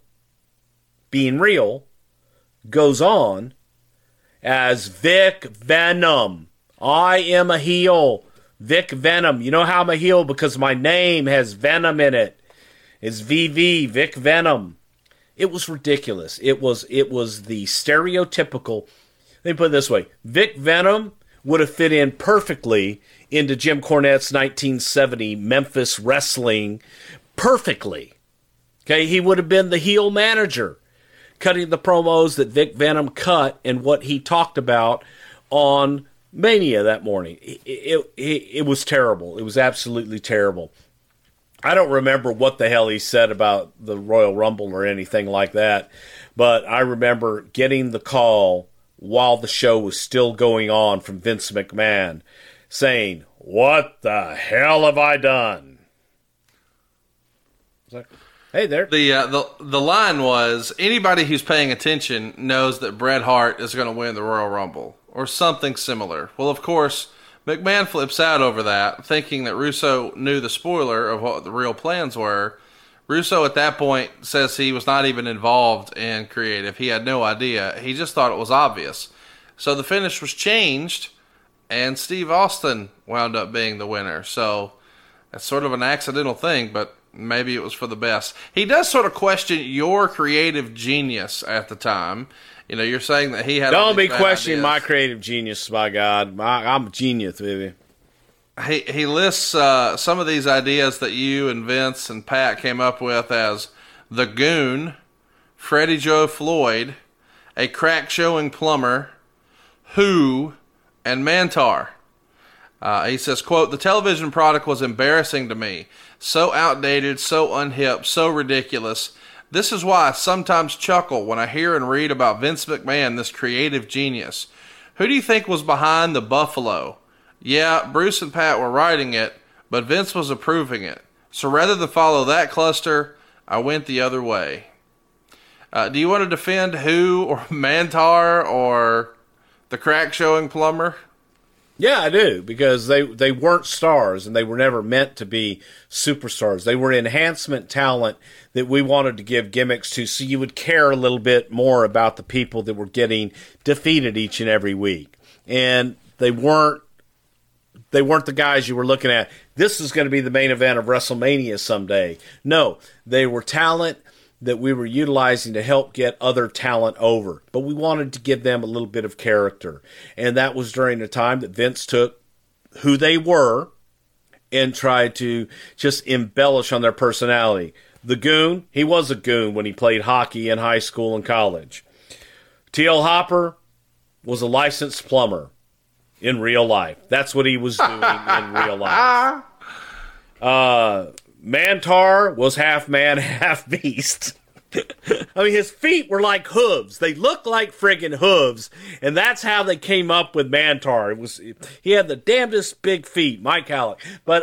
being real, goes on as Vic Venom. I am a heel, Vic Venom. You know how I'm a heel? Because my name has Venom in it. It's VV, Vic Venom. It was ridiculous. It was the stereotypical. Let me put it this way. Vic Venom would have fit in perfectly into Jim Cornette's 1970 Memphis Wrestling perfectly. Okay, he would have been the heel manager. cutting the promos that Vic Venom cut and what he talked about on Mania that morning. It was terrible. It was absolutely terrible. I don't remember what the hell he said about the Royal Rumble or anything like that, but I remember getting the call while the show was still going on from Vince McMahon saying, "What the hell have I done?" I was like, hey there. The line was, anybody who's paying attention knows that Bret Hart is going to win the Royal Rumble, or something similar. Well, of course, McMahon flips out over that, thinking that Russo knew the spoiler of what the real plans were. Russo at that point says he was not even involved in creative. He had no idea. He just thought it was obvious. So the finish was changed, and Steve Austin wound up being the winner. So that's sort of an accidental thing, but maybe it was for the best. He does sort of question your creative genius at the time. You know, you're saying that he had... Don't be questioning my creative genius, by God. I'm a genius, baby. He lists some of these ideas that you and Vince and Pat came up with as the Goon, Freddie Joe Floyd, a crack-showing plumber, Who, and Mantar. He says, quote, "The television product was embarrassing to me. So outdated, so unhip, so ridiculous. This is why I sometimes chuckle when I hear and read about Vince McMahon, this creative genius. Who do you think was behind the Buffalo? Yeah, Bruce and Pat were writing it, but Vince was approving it. So rather than follow that cluster, I went the other way." Do you want to defend Who or Mantar or the crack-showing plumber? Yeah, I do, because they weren't stars, and they were never meant to be superstars. They were enhancement talent that we wanted to give gimmicks to, so you would care a little bit more about the people that were getting defeated each and every week. And they weren't the guys you were looking at, this is going to be the main event of WrestleMania someday. No, they were talent that we were utilizing to help get other talent over. But we wanted to give them a little bit of character. And that was during the time that Vince took who they were and tried to just embellish on their personality. The Goon, he was a goon when he played hockey in high school and college. T.L. Hopper was a licensed plumber in real life. That's what he was doing in real life. Mantar was half man, half beast. I mean, his feet were like hooves. They looked like friggin' hooves, and that's how they came up with Mantar. He had the damnedest big feet, Mike Halleck. But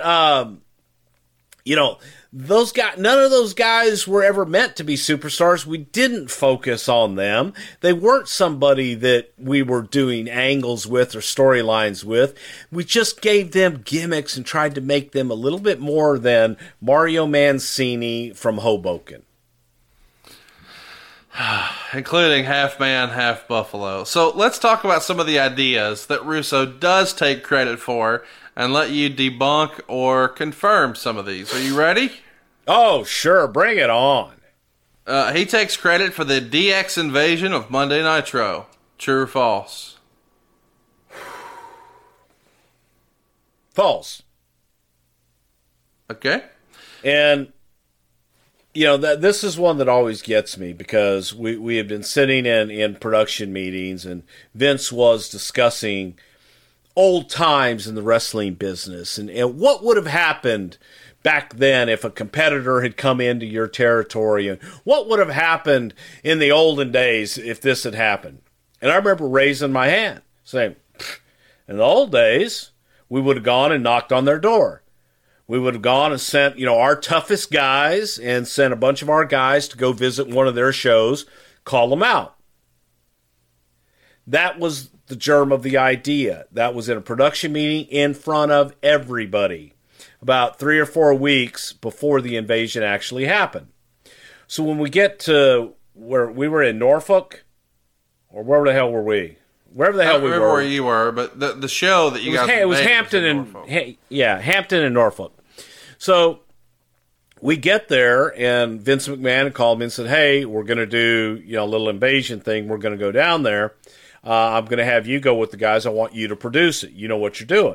those guys, none of those guys were ever meant to be superstars. We didn't focus on them. They weren't somebody that we were doing angles with or storylines with. We just gave them gimmicks and tried to make them a little bit more than Mario Mancini from Hoboken. Including half man, half buffalo. So let's talk about some of the ideas that Russo does take credit for and let you debunk or confirm some of these. Are you ready? Oh, sure. Bring it on. He takes credit for the DX invasion of Monday Nitro. True or false? False. Okay. And, this is one that always gets me because we have been sitting in production meetings and Vince was discussing old times in the wrestling business and what would have happened back then if a competitor had come into your territory and what would have happened in the olden days if this had happened. And I remember raising my hand saying, in the old days, we would have gone and knocked on their door. We would have gone and sent, our toughest guys and sent a bunch of our guys to go visit one of their shows, call them out. That was the germ of the idea. That was in a production meeting in front of everybody about 3 or 4 weeks before the invasion actually happened. So when we get to where we were in Norfolk, or where the hell were we? Wherever the hell we were. I remember where you were, but the show that you guys it was Hampton Hampton and Norfolk. So we get there, and Vince McMahon called me and said, "Hey, we're going to do a little invasion thing. We're going to go down there. I'm going to have you go with the guys. I want you to produce it. You know what you're doing."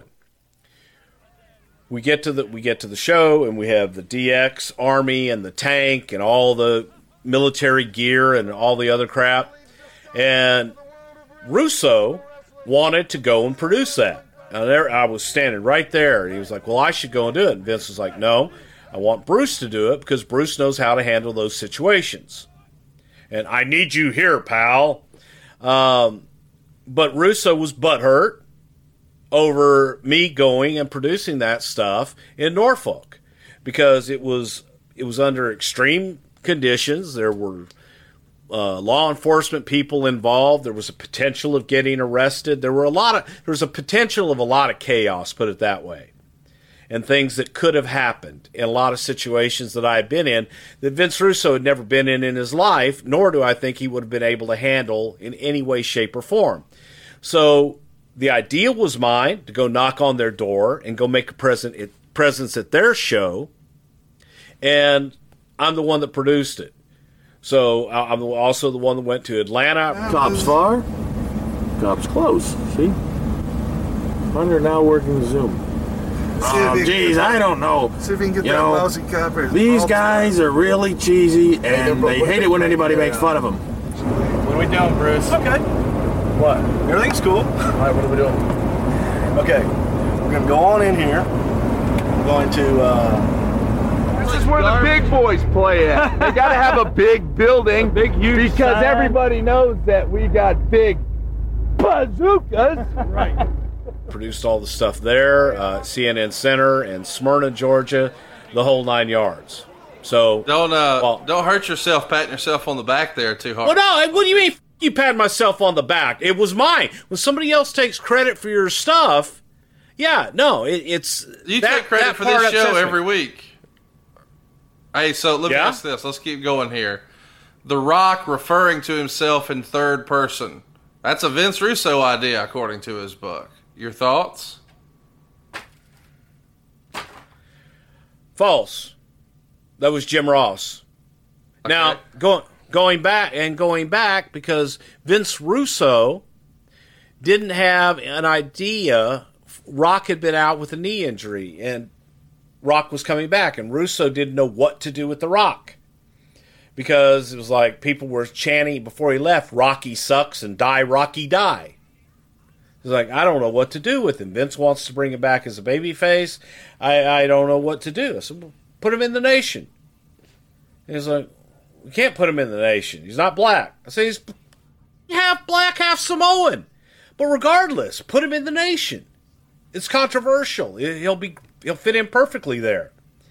We get to the show, and we have the DX Army and the Tank and all the military gear and all the other crap. And Russo wanted to go and produce that. And there, I was standing right there. He was like, well, I should go and do it. And Vince was like, no, I want Bruce to do it because Bruce knows how to handle those situations. And I need you here, pal. But Russo was butthurt over me going and producing that stuff in Norfolk because it was under extreme conditions. There were law enforcement people involved. There was a potential of getting arrested. There was a potential of a lot of chaos, put it that way, and things that could have happened in a lot of situations that I had been in that Vince Russo had never been in his life, nor do I think he would have been able to handle in any way, shape, or form. So the idea was mine to go knock on their door and go make a presence at their show, and I'm the one that produced it. So I'm also the one that went to Atlanta. Cops far, cops close. See? Under now working Zoom. Oh, geez, I don't know. See if we can get that lousy cop. These guys are really cheesy, and they hate it when anybody makes fun of them. What are we doing, Bruce? Okay. What? Everything's cool. All right, what are we doing? Okay. We're going to go on in here. We're going to... This is where the big boys play at. They got to have a big building, big huge because sign. everybody knows that we got big bazookas. Right. Produced all the stuff there, CNN Center in Smyrna, Georgia, the whole 9 yards. So Don't hurt yourself patting yourself on the back there too hard. well, no, what do you mean you pat myself on the back? It was mine. When somebody else takes credit for your stuff, yeah, no, it's You take credit for this show every week. Hey, so let me Yeah? ask this. Let's keep going here. The Rock referring to himself in third person. That's a Vince Russo idea, according to his book. Your thoughts? False. That was Jim Ross. Okay. Now, going back, because Vince Russo didn't have an idea. Rock had been out with a knee injury, and Rock was coming back, and Russo didn't know what to do with The Rock. Because it was like people were chanting before he left, Rocky sucks and die, Rocky, die. It's like, I don't know what to do with him. Vince wants to bring him back as a babyface. I don't know what to do. I said, well, put him in the Nation. And he's like, we can't put him in the Nation. He's not black. I say, he's half black, half Samoan. But regardless, put him in the Nation. It's controversial. He'll fit in perfectly there.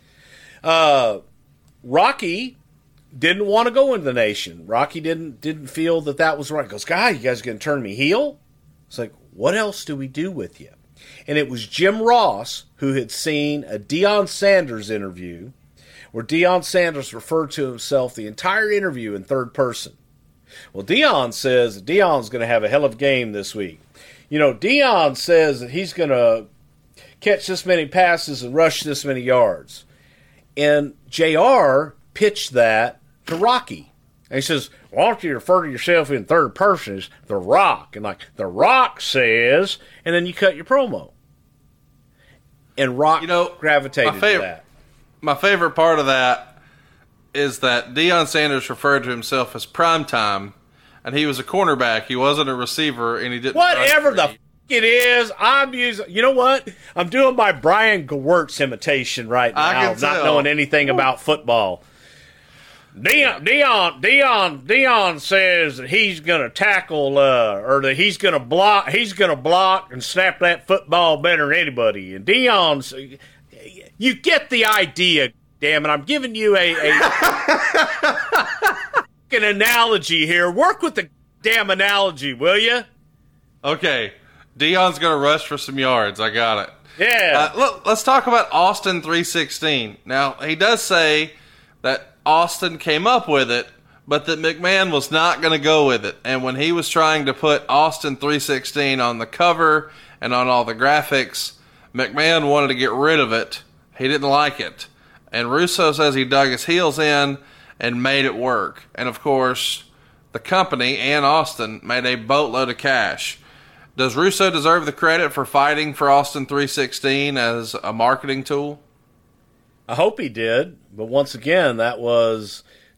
Rocky didn't want to go into the Nation. Rocky didn't feel that was right. He goes, God, you guys are going to turn me heel? It's like, what else do we do with you? And it was Jim Ross who had seen a Deion Sanders interview where Deion Sanders referred to himself the entire interview in third person. Well, Deion says that Deion's going to have a hell of a game this week. You know, Deion says that he's going to catch this many passes and rush this many yards. And JR pitched that to Rocky. And he says, why don't you refer to yourself in third person as The Rock? And like, The Rock says, and then you cut your promo. And Rock gravitated to that. My favorite part of that is that Deion Sanders referred to himself as primetime, and he was a cornerback. He wasn't a receiver, and he didn't. Whatever the f*** it is, I'm using. You know what? I'm doing my Brian Gewirtz imitation right now, not knowing anything about football. Deion says that he's going to tackle, or that he's going to block. He's going to block and snap that football better than anybody. And Deion's, you get the idea. Damn it! I'm giving you an analogy here. Work with the damn analogy, will you? Okay, Deion's going to rush for some yards. I got it. Yeah. Look, let's talk about Austin 316. Now, he does say that Austin came up with it, but that McMahon was not going to go with it. And when he was trying to put Austin 316 on the cover and on all the graphics, McMahon wanted to get rid of it. He didn't like it. And Russo says he dug his heels in and made it work. And, of course, the company and Austin made a boatload of cash. Does Russo deserve the credit for fighting for Austin 316 as a marketing tool? I hope he did, but once again, that was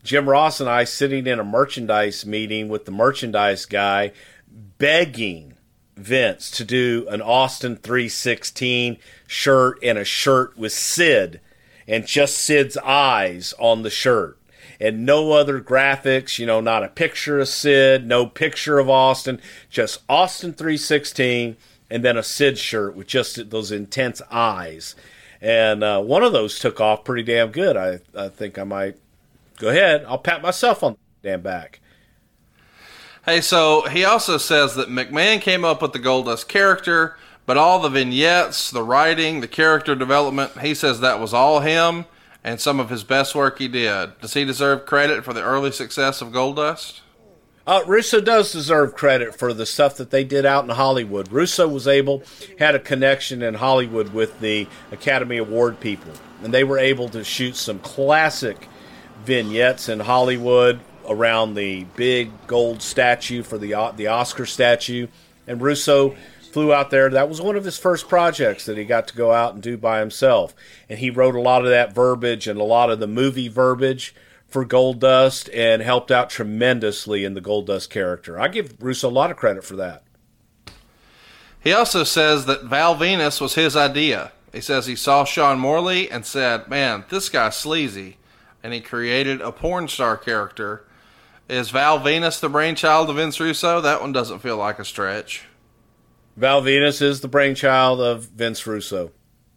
Jim Ross and I sitting in a merchandise meeting with the merchandise guy begging Vince to do an Austin 316 shirt and a shirt with Sid and just Sid's eyes on the shirt and no other graphics, not a picture of Sid, no picture of Austin, just Austin 316 and then a Sid shirt with just those intense eyes. And one of those took off pretty damn good. I think I might go ahead. I'll pat myself on the damn back. Hey, so he also says that McMahon came up with the Goldust character, but all the vignettes, the writing, the character development, he says that was all him and some of his best work he did. Does he deserve credit for the early success of Goldust? Russo does deserve credit for the stuff that they did out in Hollywood. Russo had a connection in Hollywood with the Academy Award people, and they were able to shoot some classic vignettes in Hollywood around the big gold statue for the Oscar statue. And Russo flew out there. That was one of his first projects that he got to go out and do by himself. And he wrote a lot of that verbiage and a lot of the movie verbiage for Goldust and helped out tremendously in the Goldust character. I give Russo a lot of credit for that. He also says that Val Venus was his idea. He says he saw Sean Morley and said, man, this guy's sleazy. And he created a porn star character. Is Val Venus the brainchild of Vince Russo? That one doesn't feel like a stretch. Val Venus is the brainchild of Vince Russo.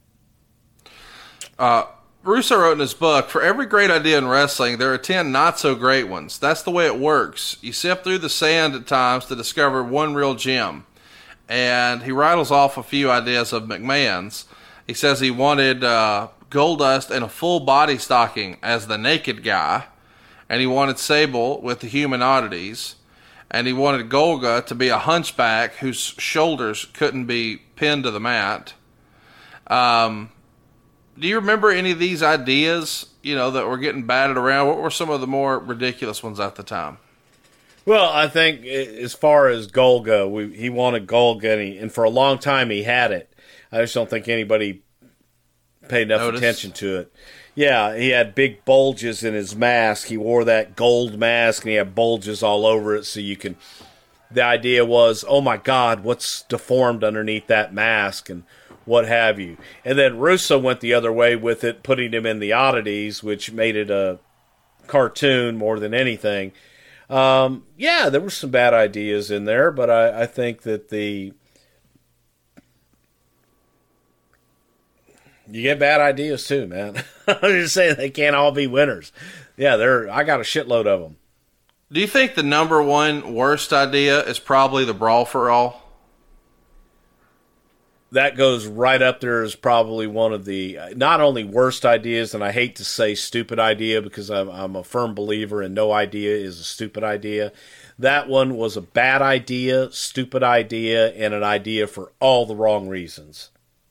Russo wrote in his book, for every great idea in wrestling, there are 10 not-so-great ones. That's the way it works. You sift through the sand at times to discover one real gem. And he rattles off a few ideas of McMahon's. He says he wanted Goldust in a full body stocking as the naked guy. And he wanted Sable with the human oddities. And he wanted Golga to be a hunchback whose shoulders couldn't be pinned to the mat. Do you remember any of these ideas, that were getting batted around? What were some of the more ridiculous ones at the time? Well, I think as far as Golga, he wanted Golga, and for a long time he had it. I just don't think anybody paid enough attention to it. Yeah, he had big bulges in his mask. He wore that gold mask, and he had bulges all over it, so you can... The idea was, oh my God, what's deformed underneath that mask, and what have you. And then Russo went the other way with it, putting him in the oddities, which made it a cartoon more than anything. Yeah, there were some bad ideas in there, but I think that you get bad ideas too, man. I'm just saying they can't all be winners. Yeah, I got a shitload of them. Do you think the number one worst idea is probably the Brawl for All? That goes right up there as probably one of the not only worst ideas, and I hate to say stupid idea because I'm a firm believer in no idea is a stupid idea. That one was a bad idea, stupid idea, and an idea for all the wrong reasons.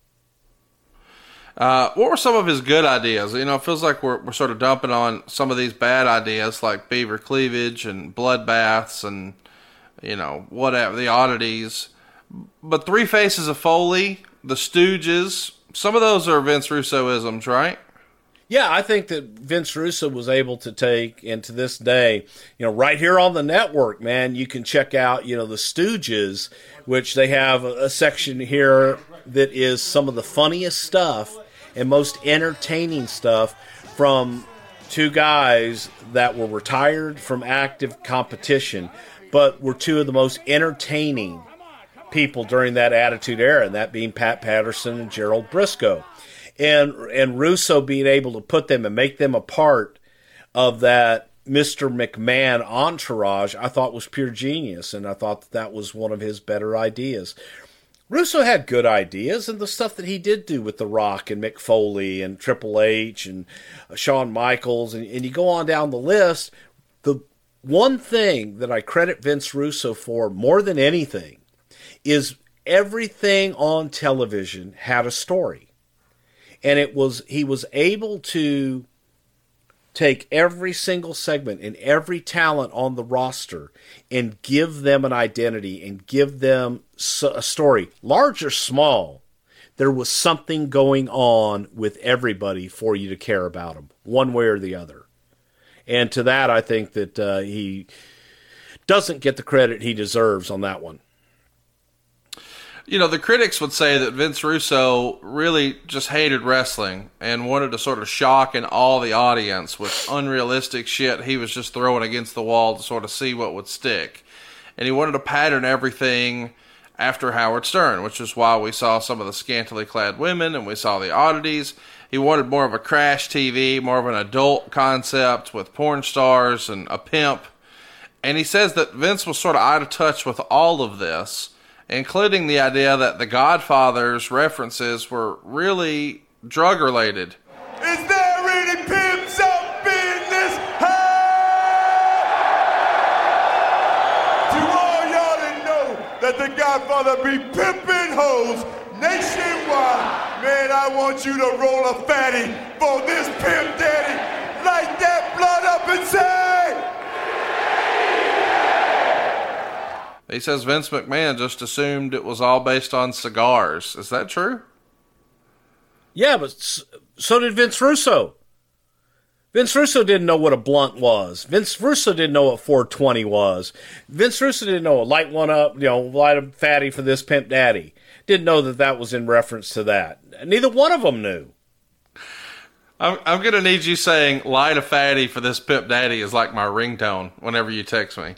What were some of his good ideas? It feels like we're sort of dumping on some of these bad ideas like beaver cleavage and bloodbaths and, whatever, the oddities. But Three Faces of Foley, the Stooges, some of those are Vince Russo-isms, right? Yeah, I think that Vince Russo was able to take, and to this day, right here on the network, man, you can check out, the Stooges, which they have a section here that is some of the funniest stuff and most entertaining stuff from two guys that were retired from active competition, but were two of the most entertaining people during that Attitude Era, and that being Pat Patterson and Gerald Briscoe. And Russo being able to put them and make them a part of that Mr. McMahon entourage, I thought was pure genius, and I thought that was one of his better ideas. Russo had good ideas, and the stuff that he did do with The Rock and Mick Foley and Triple H and Shawn Michaels, and you go on down the list, the one thing that I credit Vince Russo for more than anything is everything on television had a story. And he was able to take every single segment and every talent on the roster and give them an identity and give them a story. Large or small, there was something going on with everybody for you to care about them, one way or the other. And to that, I think that he doesn't get the credit he deserves on that one. You know, the critics would say that Vince Russo really just hated wrestling and wanted to sort of shock and awe the audience with unrealistic shit he was just throwing against the wall to sort of see what would stick. And he wanted to pattern everything after Howard Stern, which is why we saw some of the scantily clad women and we saw the oddities. He wanted more of a Crash TV, more of an adult concept with porn stars and a pimp. And he says that Vince was sort of out of touch with all of this, including the idea that the Godfather's references were really drug-related. Is there any pimps up in this house? To all y'all that know that the Godfather be pimping hoes nationwide, man, I want you to roll a fatty for this pimp daddy. Light that blood up and say... He says Vince McMahon just assumed it was all based on cigars. Is that true? Yeah, but so did Vince Russo. Vince Russo didn't know what a blunt was. Vince Russo didn't know what 420 was. Vince Russo didn't know light one up, light a fatty for this pimp daddy. Didn't know that was in reference to that. Neither one of them knew. I'm going to need you saying light a fatty for this pimp daddy is like my ringtone whenever you text me.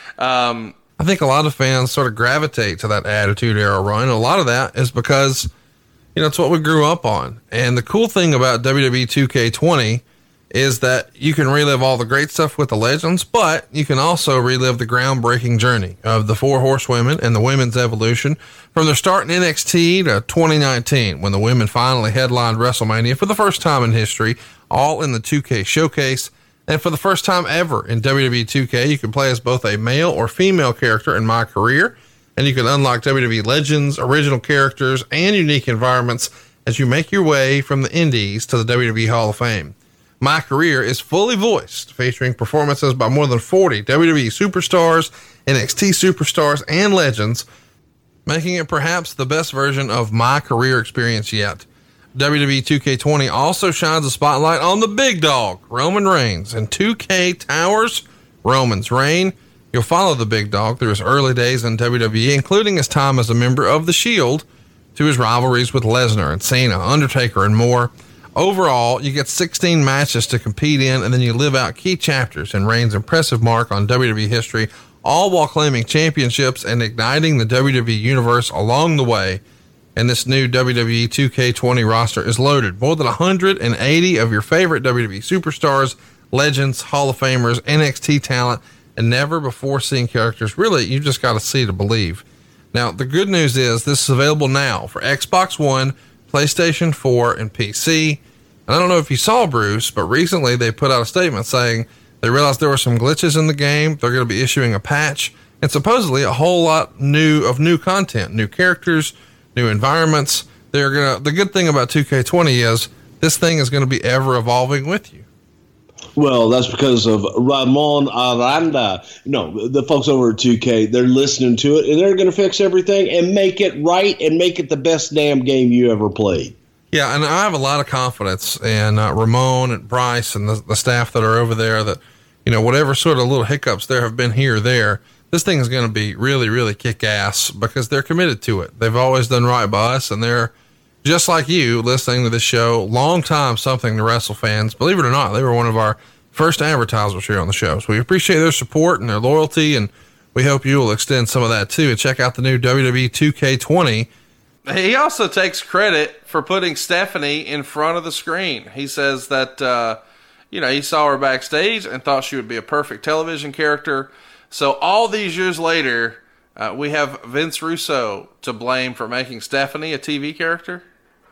I think a lot of fans sort of gravitate to that Attitude Era run. A lot of that is because, it's what we grew up on. And the cool thing about WWE 2K20 is that you can relive all the great stuff with the legends, but you can also relive the groundbreaking journey of the Four Horsewomen and the women's evolution from their start in NXT to 2019, when the women finally headlined WrestleMania for the first time in history, all in the 2K showcase. And for the first time ever in WWE 2K, you can play as both a male or female character in My Career, and you can unlock WWE Legends, original characters, and unique environments as you make your way from the indies to the WWE Hall of Fame. My Career is fully voiced, featuring performances by more than 40 WWE superstars, NXT superstars, and legends, making it perhaps the best version of My Career experience yet. WWE 2K20 also shines a spotlight on the big dog, Roman Reigns. In 2K Towers, Roman's Reign, you'll follow the big dog through his early days in WWE, including his time as a member of The Shield, to his rivalries with Lesnar and Cena, Undertaker, and more. Overall, you get 16 matches to compete in, and then you live out key chapters in Reigns' impressive mark on WWE history, all while claiming championships and igniting the WWE universe along the way. And this new WWE 2K20 roster is loaded. More than 180 of your favorite WWE superstars, legends, Hall of Famers, NXT talent, and never before seen characters. Really, you just got to see to believe. Now, the good news is this is available now for Xbox One, PlayStation 4, and PC. And I don't know if you saw, Bruce, but recently they put out a statement saying they realized there were some glitches in the game. They're going to be issuing a patch and supposedly a whole lot of new content, new characters, new environments. The good thing about 2K20 is this thing is going to be ever evolving with you. Well, that's because of Ramon Aranda. The folks over at 2K, they're listening to it and they're going to fix everything and make it right and make it the best damn game you ever played. Yeah. And I have a lot of confidence in Ramon and Bryce and the staff that are over there that, whatever sort of little hiccups there have been here or there, this thing is going to be really, really kick ass because they're committed to it. They've always done right by us, and they're just like you listening to this show, long time Something to Wrestle fans. Believe it or not, they were one of our first advertisers here on the show. So we appreciate their support and their loyalty, and we hope you will extend some of that too. And check out the new WWE 2K20. He also takes credit for putting Stephanie in front of the screen. He says that, he saw her backstage and thought she would be a perfect television character. So all these years later, we have Vince Russo to blame for making Stephanie a TV character.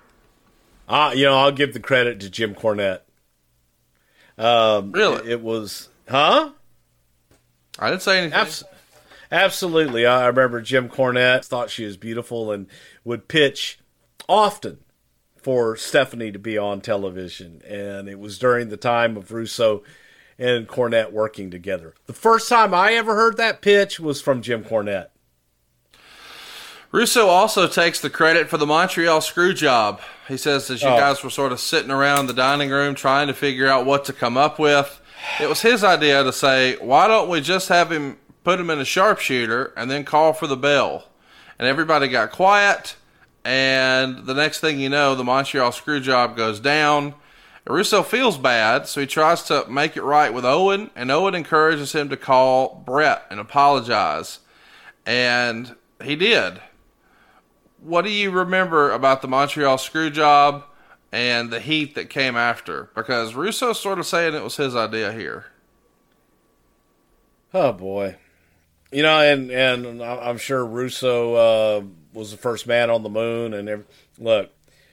I'll give the credit to Jim Cornette. Really? It was, huh? I didn't say anything. Absolutely. I remember Jim Cornette thought she was beautiful and would pitch often for Stephanie to be on television. And it was during the time of Russo and Cornette working together. The first time I ever heard that pitch was from Jim Cornette. Russo also takes the credit for the Montreal screw job. He says as you guys were sort of sitting around the dining room trying to figure out what to come up with, It was his idea to say, why don't we just have him put him in a sharpshooter and then call for the bell? And everybody got quiet, and the next thing you know, the Montreal Screwjob goes down. Russo feels bad, so he tries to make it right with Owen, and Owen encourages him to call Bret and apologize. And he did. What do you remember about the Montreal Screwjob and the heat that came after? Because Russo's sort of saying it was his idea here. Oh, boy. You know, and I'm sure Russo was the first man on the moon. And look,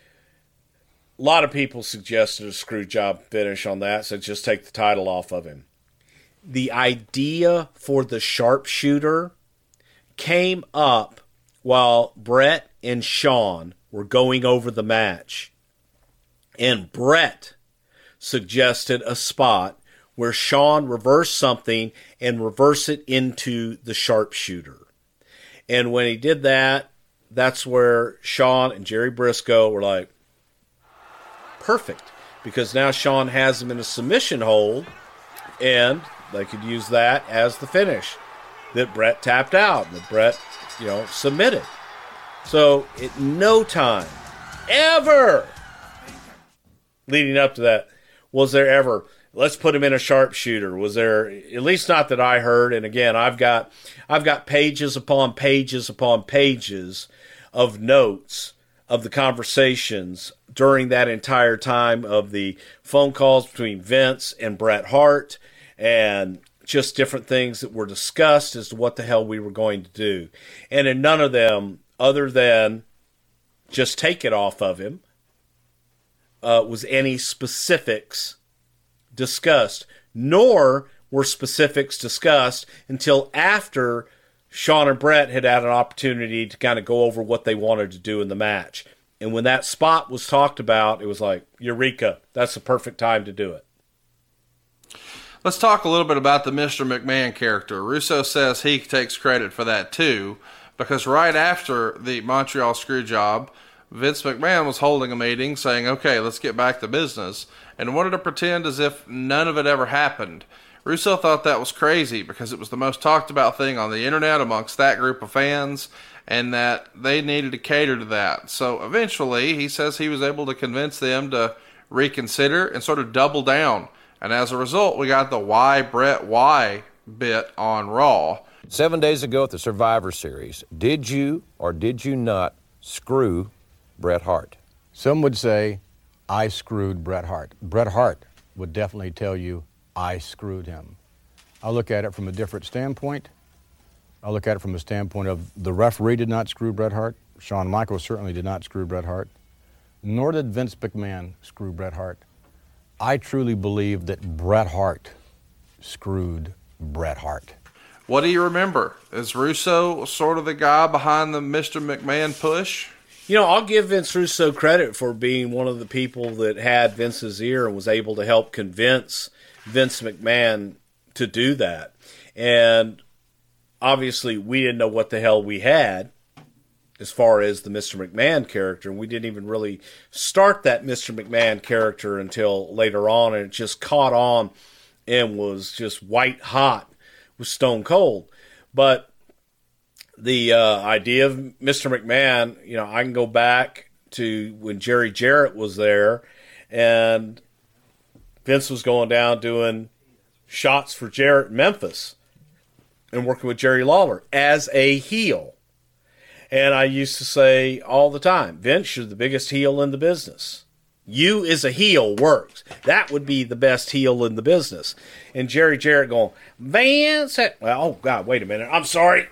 a lot of people suggested a Screwjob finish on that, so just take the title off of him. The idea for the sharpshooter came up while Bret and Shawn were going over the match. And Bret suggested a spot where Shawn reversed something and reverse it into the sharpshooter. And when he did that, that's where Shawn and Jerry Briscoe were like, perfect. Because now Shawn has him in a submission hold, and they could use that as the finish. That Bret tapped out, that Bret, submitted. So, at no time, ever, leading up to that, was there ever, let's put him in a sharpshooter? Was there, at least not that I heard, and again, I've got pages upon pages upon pages of notes of the conversations during that entire time of the phone calls between Vince and Bret Hart, and just different things that were discussed as to what the hell we were going to do. And in none of them, other than just take it off of him, was any specifics discussed, nor were specifics discussed until after Shawn and Bret had had an opportunity to kind of go over what they wanted to do in the match. And when that spot was talked about, it was like, eureka, that's the perfect time to do it. Let's talk a little bit about the Mr. McMahon character. Russo says he takes credit for that too, because right after the Montreal Screwjob, Vince McMahon was holding a meeting saying, okay, let's get back to business, and wanted to pretend as if none of it ever happened. Russo thought that was crazy because it was the most talked about thing on the internet amongst that group of fans, and that they needed to cater to that. So eventually, he says he was able to convince them to reconsider and sort of double down. And as a result, we got the Why Bret Why bit on Raw. 7 days ago at the Survivor Series, did you or did you not screw Bret Hart? Some would say, I screwed Bret Hart. Bret Hart would definitely tell you, I screwed him. I look at it from a different standpoint. I look at it from a standpoint of the referee did not screw Bret Hart. Shawn Michaels certainly did not screw Bret Hart. Nor did Vince McMahon screw Bret Hart. I truly believe that Bret Hart screwed Bret Hart. What do you remember? Is Russo sort of the guy behind the Mr. McMahon push? I'll give Vince Russo credit for being one of the people that had Vince's ear and was able to help convince Vince McMahon to do that. And obviously, we didn't know what the hell we had as far as the Mr. McMahon character, and we didn't even really start that Mr. McMahon character until later on, and it just caught on and was just white hot with Stone Cold. But the idea of Mr. McMahon, I can go back to when Jerry Jarrett was there, and Vince was going down doing shots for Jarrett in Memphis and working with Jerry Lawler as a heel. And I used to say all the time, Vince, you're the biggest heel in the business. You as a heel works. That would be the best heel in the business. And Jerry Jarrett going, Vince, oh God, wait a minute. I'm sorry.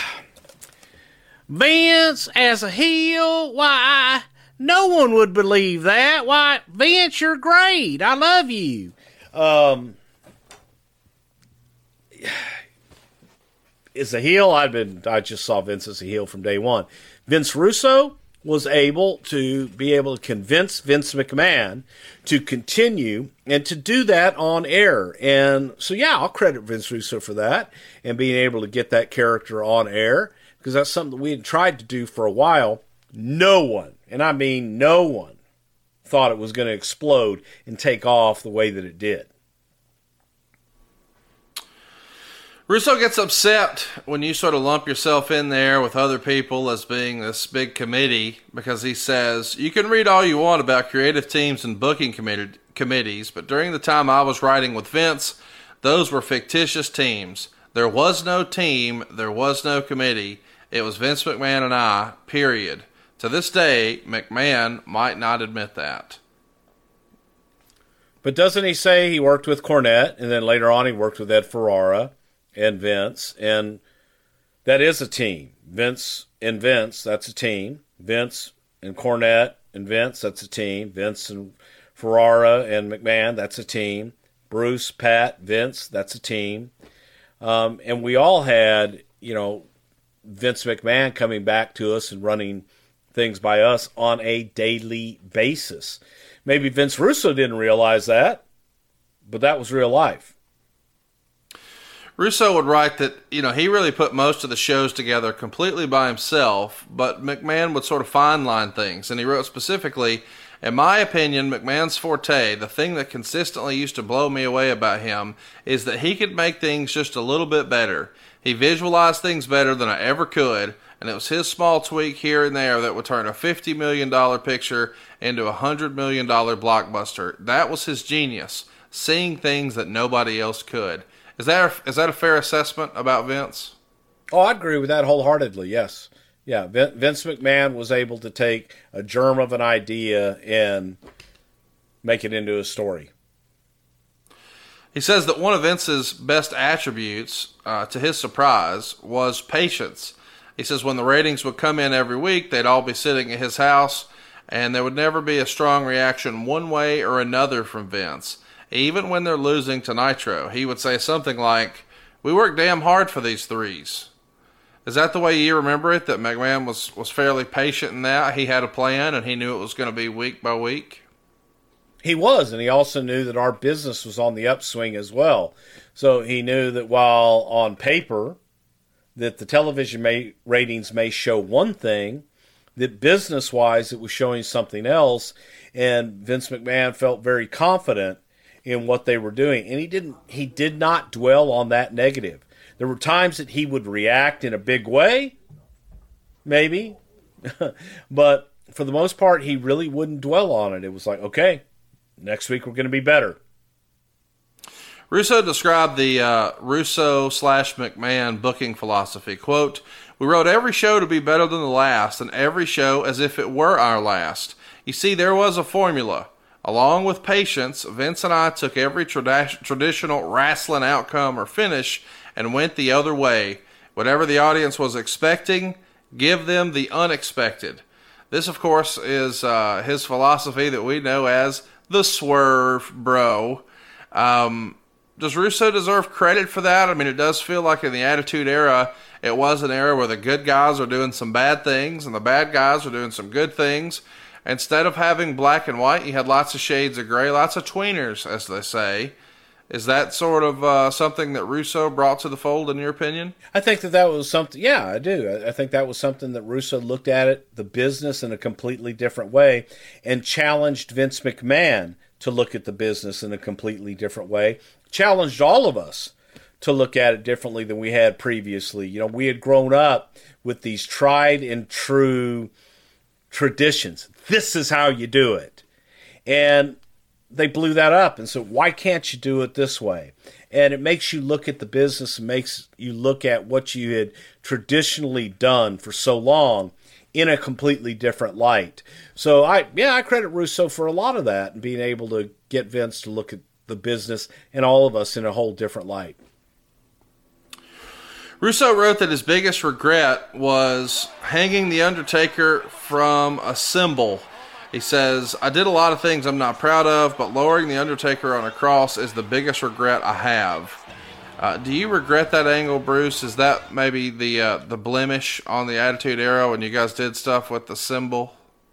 Vince as a heel, why, no one would believe that. Why, Vince, you're great. I love you. As a heel, I just saw Vince as a heel from day one. Vince Russo was able to convince Vince McMahon to continue and to do that on air. And so, yeah, I'll credit Vince Russo for that and being able to get that character on air, because that's something that we had tried to do for a while. No one, and I mean no one, thought it was going to explode and take off the way that it did. Russo gets upset when you sort of lump yourself in there with other people as being this big committee, because he says, you can read all you want about creative teams and booking committees, but during the time I was writing with Vince, those were fictitious teams. There was no team, there was no committee. It was Vince McMahon and I, period. To this day, McMahon might not admit that. But doesn't he say he worked with Cornette, and then later on he worked with Ed Ferrara and Vince, and that is a team. Vince and Vince, that's a team. Vince and Cornette and Vince, that's a team. Vince and Ferrara and McMahon, that's a team. Bruce, Pat, Vince, that's a team. And we all had, Vince McMahon coming back to us and running things by us on a daily basis. Maybe Vince Russo didn't realize that, but that was real life. Russo would write that, he really put most of the shows together completely by himself, but McMahon would sort of fine-line things. And he wrote specifically, in my opinion, McMahon's forte, the thing that consistently used to blow me away about him, is that he could make things just a little bit better. He visualized things better than I ever could, and it was his small tweak here and there that would turn a $50 million picture into a $100 million blockbuster. That was his genius, seeing things that nobody else could. Is that a fair assessment about Vince? Oh, I agree with that wholeheartedly, yes. Yeah, Vince McMahon was able to take a germ of an idea and make it into a story. He says that one of Vince's best attributes, to his surprise, was patience. He says when the ratings would come in every week, they'd all be sitting at his house, and there would never be a strong reaction one way or another from Vince. Even when they're losing to Nitro, he would say something like, we worked damn hard for these threes. Is that the way you remember it, that McMahon was fairly patient in that? He had a plan, and he knew it was going to be week by week? He was, and he also knew that our business was on the upswing as well. So he knew that while on paper that the television ratings may show one thing, that business-wise it was showing something else, and Vince McMahon felt very confident in what they were doing, and he did not dwell on that negative. There were times that he would react in a big way, maybe, but for the most part, he really wouldn't dwell on it. It was like, okay, next week we're going to be better. Russo described the Russo/McMahon booking philosophy. Quote, we wrote every show to be better than the last, and every show as if it were our last. You see, there was a formula. Along with patience, Vince and I took every traditional wrestling outcome or finish and went the other way. Whatever the audience was expecting, give them the unexpected. This, of course, is his philosophy that we know as the Swerve Bro. Does Russo deserve credit for that? I mean, it does feel like in the Attitude Era, it was an era where the good guys are doing some bad things and the bad guys are doing some good things. Instead of having black and white, you had lots of shades of gray, lots of tweeners, as they say. Is that sort of something that Russo brought to the fold, in your opinion? I think that was something, yeah, I do. I think that was something that Russo looked at it, the business, in a completely different way, and challenged Vince McMahon to look at the business in a completely different way. Challenged all of us to look at it differently than we had previously. We had grown up with these tried and true traditions. This is how you do it. And they blew that up and said, why can't you do it this way? And it makes you look at the business and makes you look at what you had traditionally done for so long in a completely different light. So I credit Russo for a lot of that and being able to get Vince to look at the business and all of us in a whole different light. Russo wrote that his biggest regret was hanging The Undertaker from a symbol. He says, I did a lot of things I'm not proud of, but lowering The Undertaker on a cross is the biggest regret I have. Do you regret that angle, Bruce? Is that maybe the blemish on the Attitude Era when you guys did stuff with the symbol?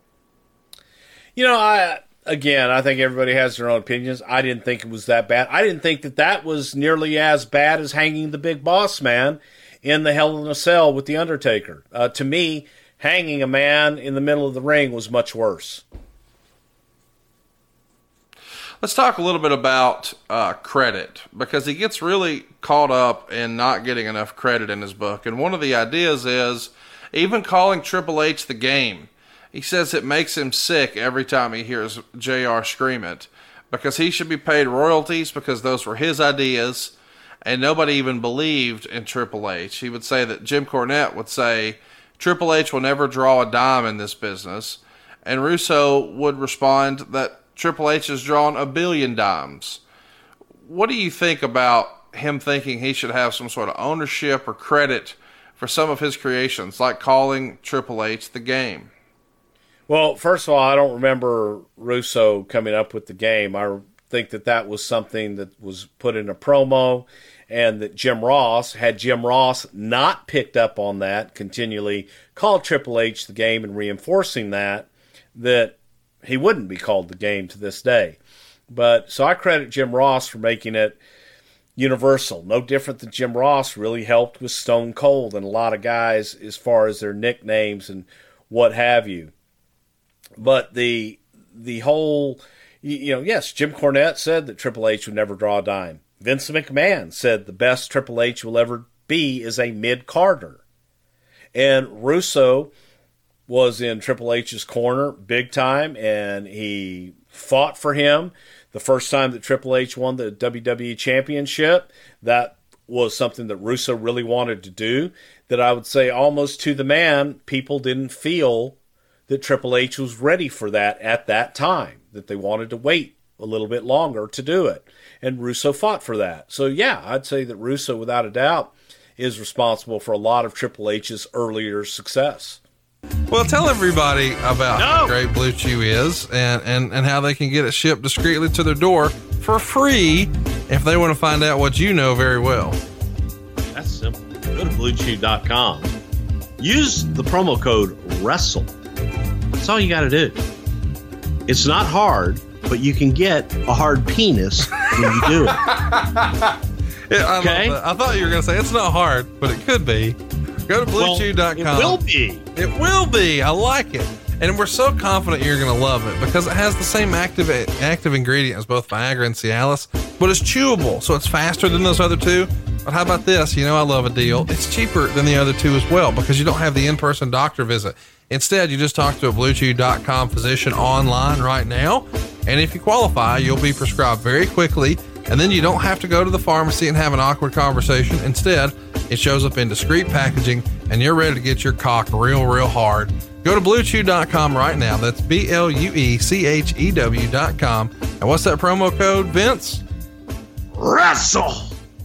I think everybody has their own opinions. I didn't think it was that bad. I didn't think that was nearly as bad as hanging the Big Boss Man in the Hell in a Cell with The Undertaker. To me, hanging a man in the middle of the ring was much worse. Let's talk a little bit about credit, because he gets really caught up in not getting enough credit in his book. And one of the ideas is even calling Triple H the Game. He says it makes him sick every time he hears JR scream it, because he should be paid royalties because those were his ideas, and nobody even believed in Triple H. He would say that Jim Cornette would say, Triple H will never draw a dime in this business, and Russo would respond that Triple H has drawn 1 billion dimes. What do you think about him thinking he should have some sort of ownership or credit for some of his creations, like calling Triple H the Game? Well, first of all, I don't remember Russo coming up with the Game. I think that was something that was put in a promo, and that Jim Ross, had Jim Ross not picked up on that, continually called Triple H the Game and reinforcing that he wouldn't be called the Game to this day. But so I credit Jim Ross for making it universal. No different than Jim Ross really helped with Stone Cold and a lot of guys as far as their nicknames and what have you. But the whole, yes, Jim Cornette said that Triple H would never draw a dime. Vince McMahon said the best Triple H will ever be is a mid-carder. And Russo was in Triple H's corner big time, and he fought for him. The first time that Triple H won the WWE Championship, that was something that Russo really wanted to do, that I would say almost to the man, people didn't feel that Triple H was ready for that at that time, that they wanted to wait a little bit longer to do it. And Russo fought for that. So, yeah, I'd say that Russo, without a doubt, is responsible for a lot of Triple H's earlier success. Well, tell everybody about how great Blue Chew is and how they can get it shipped discreetly to their door for free if they want to find out what you know very well. That's simple. Go to BlueChew.com. Use the promo code WRESTLE. That's all you got to do. It's not hard, but you can get a hard penis when you do it. Okay? I thought you were going to say it's not hard, but it could be. Go to BlueChew.com. It will be. It will be. I like it. And we're so confident you're going to love it because it has the same active ingredient as both Viagra and Cialis, but it's chewable, so it's faster than those other two. But how about this? I love a deal. It's cheaper than the other two as well because you don't have the in-person doctor visit. Instead, you just talk to a BlueChew.com physician online right now, and if you qualify, you'll be prescribed very quickly, and then you don't have to go to the pharmacy and have an awkward conversation. Instead, it shows up in discreet packaging, and you're ready to get your cock real hard. Go to BlueChew.com right now. That's BlueChew.com. And what's that promo code, Vince? Wrestle!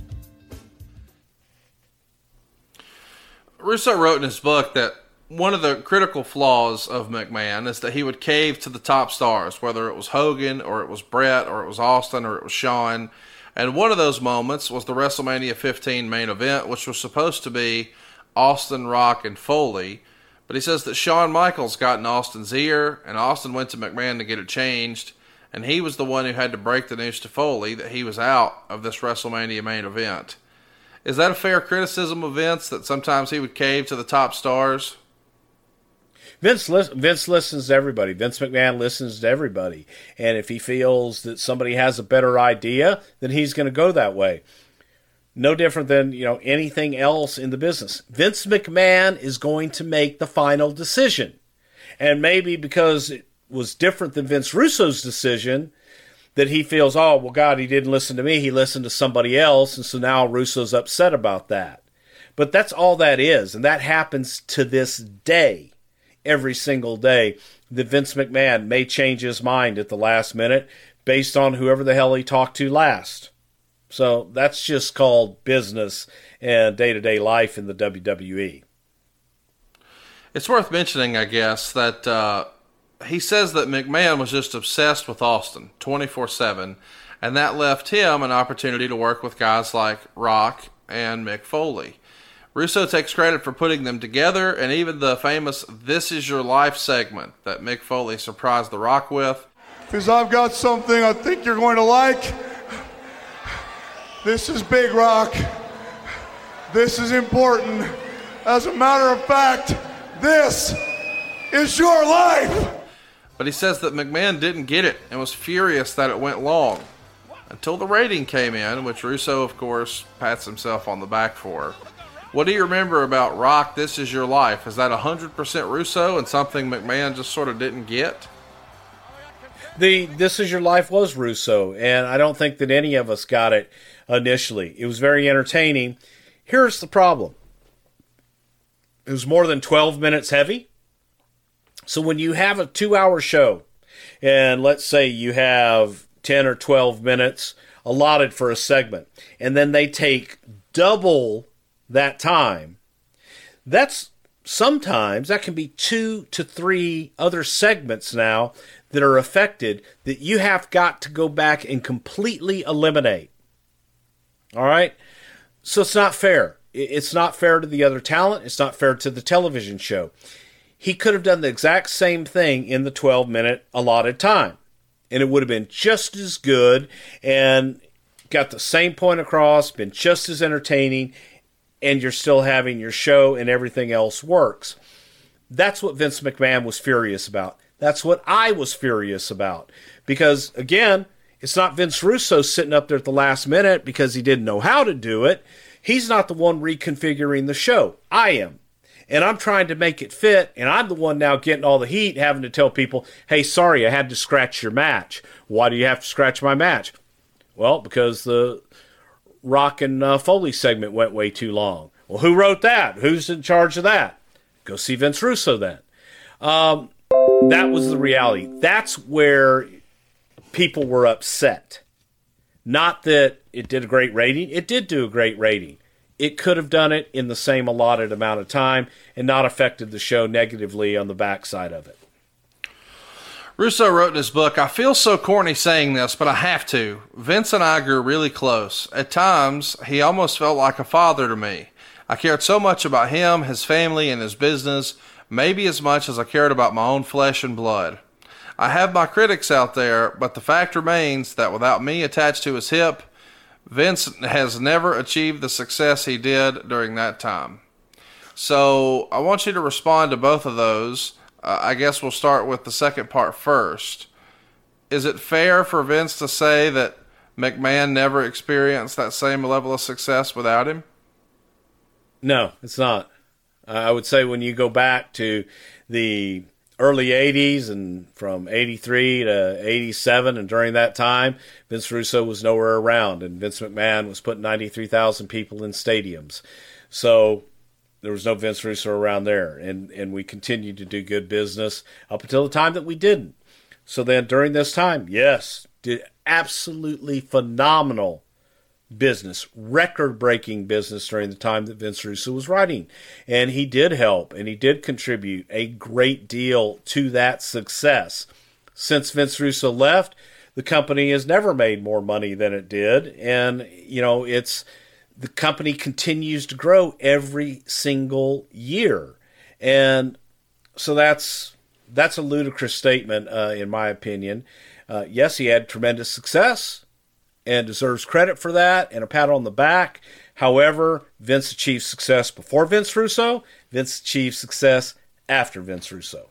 Russo wrote in his book that one of the critical flaws of McMahon is that he would cave to the top stars, whether it was Hogan or it was Bret or it was Austin or it was Shawn. And one of those moments was the WrestleMania 15 main event, which was supposed to be Austin, Rock, and Foley. But he says that Shawn Michaels got in Austin's ear, and Austin went to McMahon to get it changed, and he was the one who had to break the news to Foley that he was out of this WrestleMania main event. Is that a fair criticism of Vince, that sometimes he would cave to the top stars? Vince listens to everybody. Vince McMahon listens to everybody. And if he feels that somebody has a better idea, then he's going to go that way. No different than, anything else in the business. Vince McMahon is going to make the final decision. And maybe because it was different than Vince Russo's decision, that he feels, oh, well, God, he didn't listen to me. He listened to somebody else. And so now Russo's upset about that. But that's all that is. And that happens to this day. Every single day, that Vince McMahon may change his mind at the last minute based on whoever the hell he talked to last. So that's just called business and day-to-day life in the WWE. It's worth mentioning, I guess, that he says that McMahon was just obsessed with Austin 24/7, and that left him an opportunity to work with guys like Rock and Mick Foley. Russo takes credit for putting them together, and even the famous This Is Your Life segment that Mick Foley surprised The Rock with. Because I've got something I think you're going to like. This is Big Rock. This is important. As a matter of fact, this is your life. But he says that McMahon didn't get it and was furious that it went long. Until the rating came in, which Russo, of course, pats himself on the back for. What do you remember about Rock, This Is Your Life? Is that 100% Russo and something McMahon just sort of didn't get? The This Is Your Life was Russo, and I don't think that any of us got it initially. It was very entertaining. Here's the problem. It was more than 12 minutes heavy. So when you have a 2-hour show, and let's say you have 10 or 12 minutes allotted for a segment, and then they take double that time, that's sometimes that can be 2 to 3 other segments now that are affected that you have got to go back and completely eliminate. All right? So it's not fair. It's not fair to the other talent. It's not fair to the television show. He could have done the exact same thing in the 12-minute allotted time, and it would have been just as good and got the same point across, been just as entertaining, and you're still having your show and everything else works. That's what Vince McMahon was furious about. That's what I was furious about. Because, again, it's not Vince Russo sitting up there at the last minute because he didn't know how to do it. He's not the one reconfiguring the show. I am. And I'm trying to make it fit, and I'm the one now getting all the heat, having to tell people, hey, sorry, I had to scratch your match. Why do you have to scratch my match? Well, because the Rock and Foley segment went way too long. Well, who wrote that? Who's in charge of that? Go see Vince Russo then. That was the reality. That's where people were upset. Not that it did a great rating. It did do a great rating. It could have done it in the same allotted amount of time and not affected the show negatively on the backside of it. Russo wrote in his book, I feel so corny saying this, but I have to. Vince and I grew really close. At times, he almost felt like a father to me. I cared so much about him, his family, and his business, maybe as much as I cared about my own flesh and blood. I have my critics out there, but the fact remains that without me attached to his hip, Vince has never achieved the success he did during that time. So I want you to respond to both of those. I guess we'll start with the second part first. Is it fair for Vince to say that McMahon never experienced that same level of success without him? No, it's not. I would say when you go back to the early 80s and from 83 to 87 and during that time, Vince Russo was nowhere around and Vince McMahon was putting 93,000 people in stadiums. So there was no Vince Russo around there, and we continued to do good business up until the time that we didn't. So then during this time, yes, did absolutely phenomenal business, record-breaking business during the time that Vince Russo was writing. And he did help, and he did contribute a great deal to that success. Since Vince Russo left, the company has never made more money than it did. And, you know, the company continues to grow every single year. And so that's a ludicrous statement, in my opinion. Yes, he had tremendous success and deserves credit for that and a pat on the back. However, Vince achieved success before Vince Russo. Vince achieved success after Vince Russo.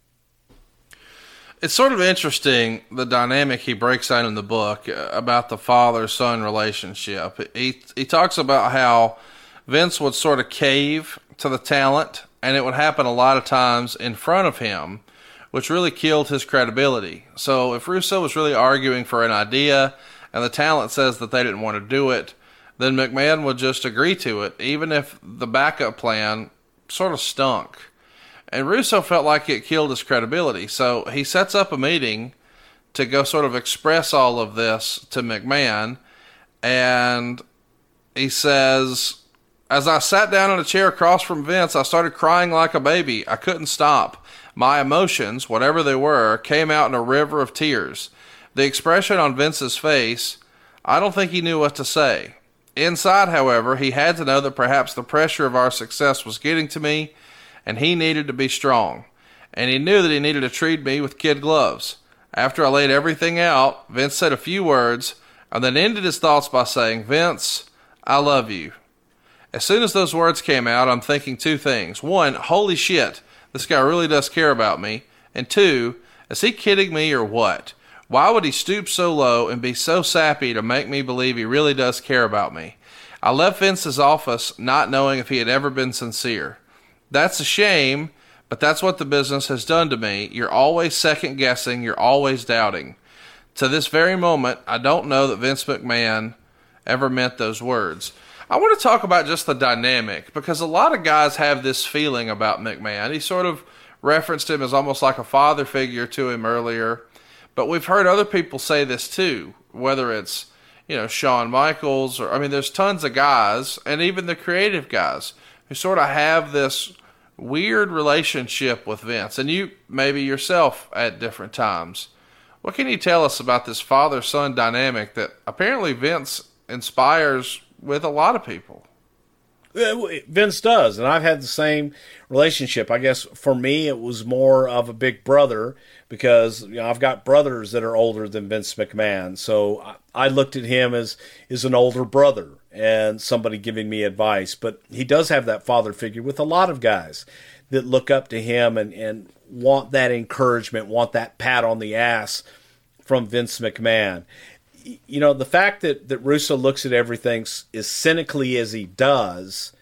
It's sort of interesting, the dynamic he breaks out in the book about the father-son relationship. He talks about how Vince would sort of cave to the talent, and it would happen a lot of times in front of him, which really killed his credibility. So if Russo was really arguing for an idea and the talent says that they didn't want to do it, then McMahon would just agree to it, even if the backup plan sort of stunk. And Russo felt like it killed his credibility. So he sets up a meeting to go sort of express all of this to McMahon. And he says, as I sat down in a chair across from Vince, I started crying like a baby. I couldn't stop. My emotions, whatever they were, came out in a river of tears. The expression on Vince's face, I don't think he knew what to say. Inside, however, he had to know that perhaps the pressure of our success was getting to me, and he needed to be strong. And he knew that he needed to treat me with kid gloves. After I laid everything out, Vince said a few words, and then ended his thoughts by saying, Vince, I love you. As soon as those words came out, I'm thinking two things. One, holy shit, this guy really does care about me. And two, Is he kidding me or what? Why would he stoop so low and be so sappy to make me believe he really does care about me? I left Vince's office not knowing if he had ever been sincere. That's a shame, but that's what the business has done to me. You're always second guessing. You're always doubting. To this very moment, I don't know that Vince McMahon ever meant those words. I want to talk about just the dynamic, because a lot of guys have this feeling about McMahon. He sort of referenced him as almost like a father figure to him earlier. But we've heard other people say this too, whether it's, Shawn Michaels, or, there's tons of guys, and even the creative guys, who sort of have this weird relationship with Vince, and you maybe yourself at different times. What can you tell us about this father-son dynamic that apparently Vince inspires with a lot of people? Vince does, and I've had the same relationship. I guess for me it was more of a big brother, because I've got brothers that are older than Vince McMahon, so I looked at him as an older brother and somebody giving me advice. But he does have that father figure with a lot of guys that look up to him and want that encouragement, want that pat on the ass from Vince McMahon. The fact that Russo looks at everything as cynically as he does,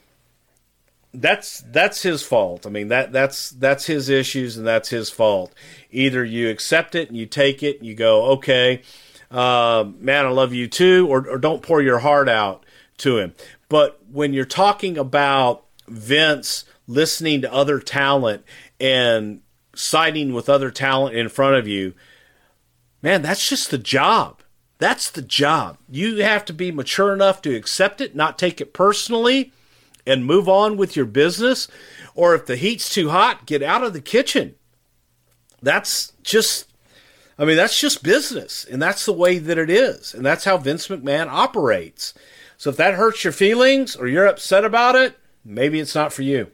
that's his fault. That's his issues, and that's his fault. Either you accept it and you take it and you go, okay, man, I love you too, or don't pour your heart out to him. But when you're talking about Vince listening to other talent and siding with other talent in front of you, man, that's just the job. That's the job. You have to be mature enough to accept it, not take it personally, and move on with your business. Or if the heat's too hot, get out of the kitchen. That's just business. And that's the way that it is. And that's how Vince McMahon operates. So if that hurts your feelings or you're upset about it, maybe it's not for you.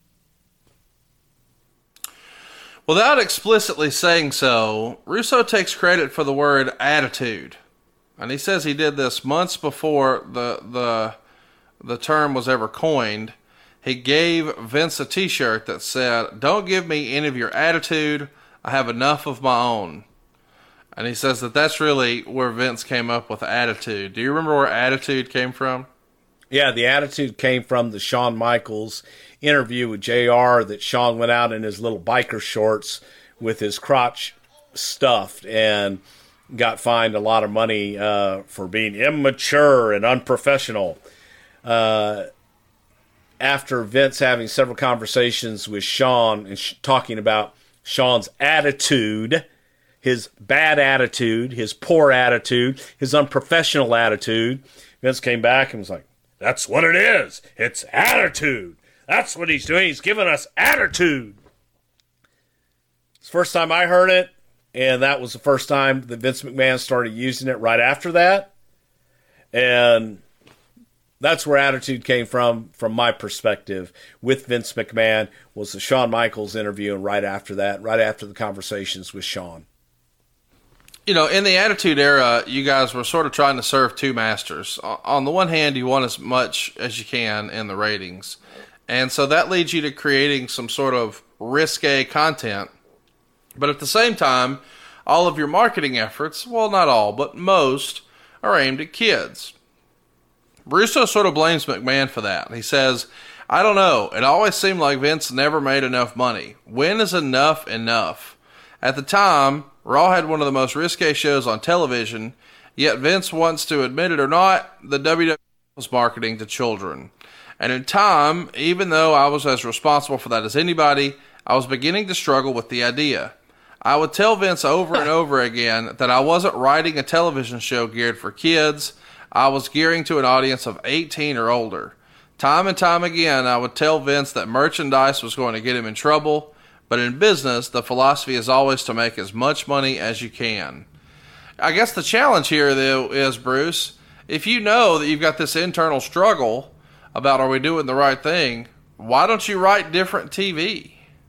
Without explicitly saying so, Russo takes credit for the word attitude. And he says he did this months before the term was ever coined. He gave Vince a t-shirt that said, "Don't give me any of your attitude. I have enough of my own." And he says that's really where Vince came up with attitude. Do you remember where attitude came from? Yeah, the attitude came from the Shawn Michaels interview with JR, that Shawn went out in his little biker shorts with his crotch stuffed and got fined a lot of money for being immature and unprofessional. After Vince having several conversations with Shawn and talking about Shawn's attitude, his bad attitude, his poor attitude, his unprofessional attitude, Vince came back and was like, "That's what it is. It's attitude. That's what he's doing. He's giving us attitude." It's the first time I heard it, and that was the first time that Vince McMahon started using it right after that. And that's where attitude came from my perspective with Vince McMahon, was the Shawn Michaels interview, and right after that, right after the conversations with Shawn. In the Attitude Era, you guys were sort of trying to serve two masters. On the one hand, you want as much as you can in the ratings. And so that leads you to creating some sort of risque content. But at the same time, all of your marketing efforts, well, not all, but most, are aimed at kids. Russo sort of blames McMahon for that. He says, "I don't know. It always seemed like Vince never made enough money. When is enough enough?" At the time, Raw had one of the most risque shows on television, yet Vince wants to admit it or not, the WWE was marketing to children. And in time, even though I was as responsible for that as anybody, I was beginning to struggle with the idea. I would tell Vince over and over again that I wasn't writing a television show geared for kids. I was gearing to an audience of 18 or older. Time and time again, I would tell Vince that merchandise was going to get him in trouble, but in business, the philosophy is always to make as much money as you can. I guess the challenge here, though, is, Bruce, if you know that you've got this internal struggle about are we doing the right thing, why don't you write different TV?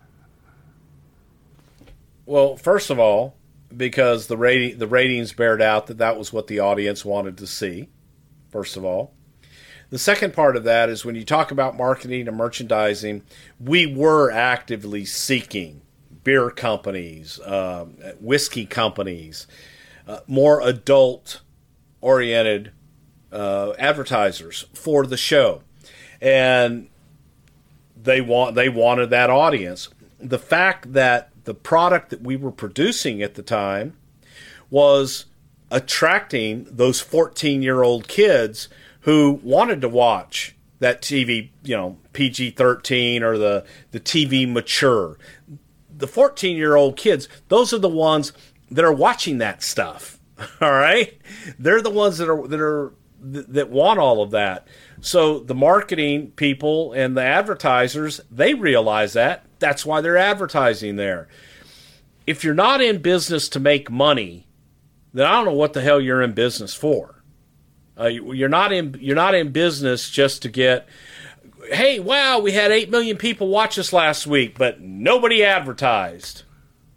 Well, first of all, because the ratings bared out that was what the audience wanted to see, first of all. The second part of that is when you talk about marketing and merchandising, we were actively seeking beer companies, whiskey companies, more adult-oriented advertisers for the show. And they wanted that audience. The fact that the product that we were producing at the time was attracting those 14-year-old kids who wanted to watch that TV, PG-13 or the TV mature. The 14-year-old kids, those are the ones that are watching that stuff. All right? They're the ones that want all of that. So the marketing people and the advertisers, they realize that. That's why they're advertising there. If you're not in business to make money, then I don't know what the hell you're in business for. You're not in business just to get, hey, wow, we had 8 million people watch us last week, but nobody advertised.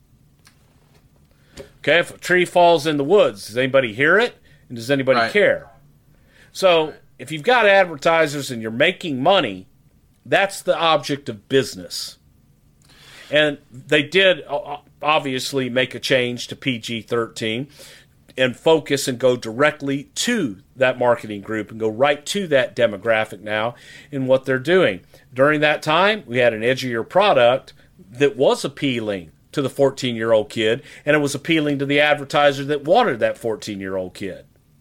Okay, if a tree falls in the woods, does anybody hear it? And does anybody care? So if you've got advertisers and you're making money, that's the object of business. And they did obviously make a change to PG-13 and focus and go directly to that marketing group and go right to that demographic now in what they're doing. During that time, we had an edgier product that was appealing to the 14-year-old kid, and it was appealing to the advertiser that wanted that 14-year-old kid.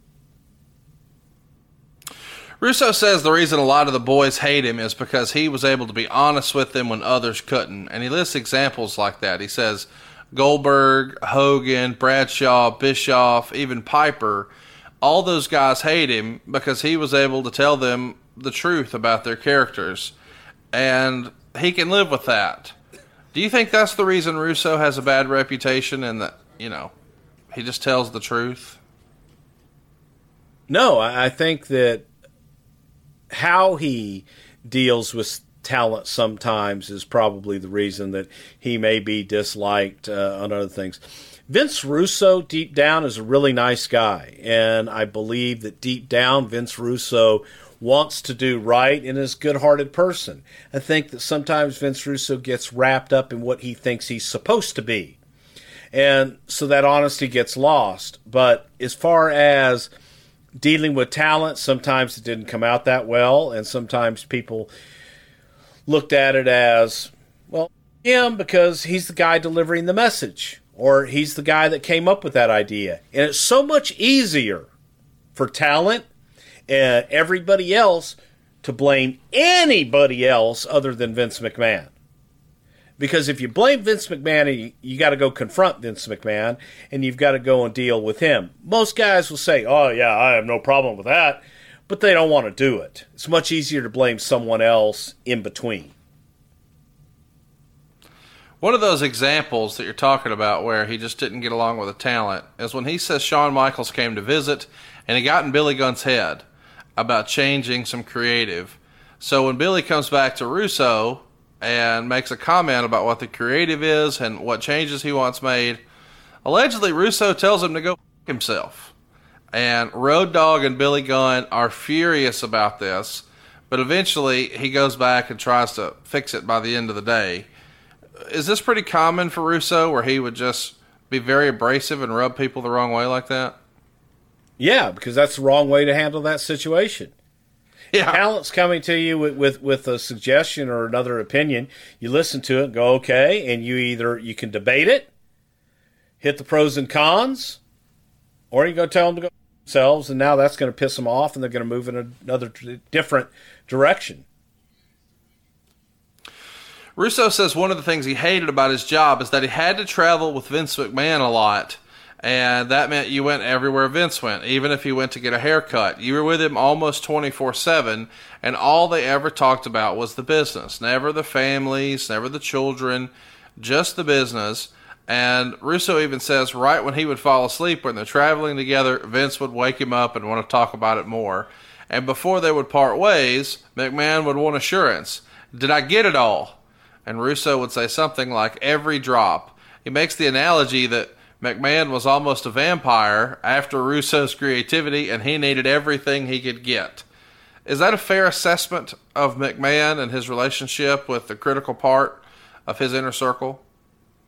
Russo says the reason a lot of the boys hate him is because he was able to be honest with them when others couldn't. And he lists examples like that. He says Goldberg, Hogan, Bradshaw, Bischoff, even Piper, all those guys hate him because he was able to tell them the truth about their characters. And he can live with that. Do you think that's the reason Russo has a bad reputation and that, he just tells the truth? No, I think that how he deals with talent sometimes is probably the reason that he may be disliked on other things. Vince Russo, deep down, is a really nice guy, and I believe that deep down Vince Russo wants to do right and is a good-hearted person. I think that sometimes Vince Russo gets wrapped up in what he thinks he's supposed to be, and so that honesty gets lost. But as far as dealing with talent, sometimes it didn't come out that well, and sometimes people looked at it as, well, him because he's the guy delivering the message, or he's the guy that came up with that idea. And it's so much easier for talent and everybody else to blame anybody else other than Vince McMahon. Because if you blame Vince McMahon, you got to go confront Vince McMahon, and you've got to go and deal with him. Most guys will say, oh, yeah, I have no problem with that, but they don't want to do it. It's much easier to blame someone else in between. One of those examples that you're talking about where he just didn't get along with the talent is when he says Shawn Michaels came to visit, and he got in Billy Gunn's head about changing some creative. So when Billy comes back to Russo and makes a comment about what the creative is and what changes he wants made, allegedly Russo tells him to go f*** himself. And Road Dogg and Billy Gunn are furious about this, but eventually he goes back and tries to fix it by the end of the day. Is this pretty common for Russo, where he would just be very abrasive and rub people the wrong way like that? Yeah, because that's the wrong way to handle that situation. Yeah. Talent's coming to you with a suggestion or another opinion. You listen to it and go, okay, and you can debate it, hit the pros and cons, or you go tell them to go themselves, and now that's going to piss them off, and they're going to move in another different direction. Russo says one of the things he hated about his job is that he had to travel with Vince McMahon a lot, and that meant you went everywhere Vince went. Even if you went to get a haircut, you were with him almost 24/7, and all they ever talked about was the business. Never the families, never the children, just the business. And Russo even says right when he would fall asleep when they're traveling together, Vince would wake him up and want to talk about it more. And before they would part ways, McMahon would want assurance. Did I get it all? And Russo would say something like every drop. He makes the analogy that McMahon was almost a vampire after Russo's creativity, and he needed everything he could get. Is that a fair assessment of McMahon and his relationship with the critical part of his inner circle?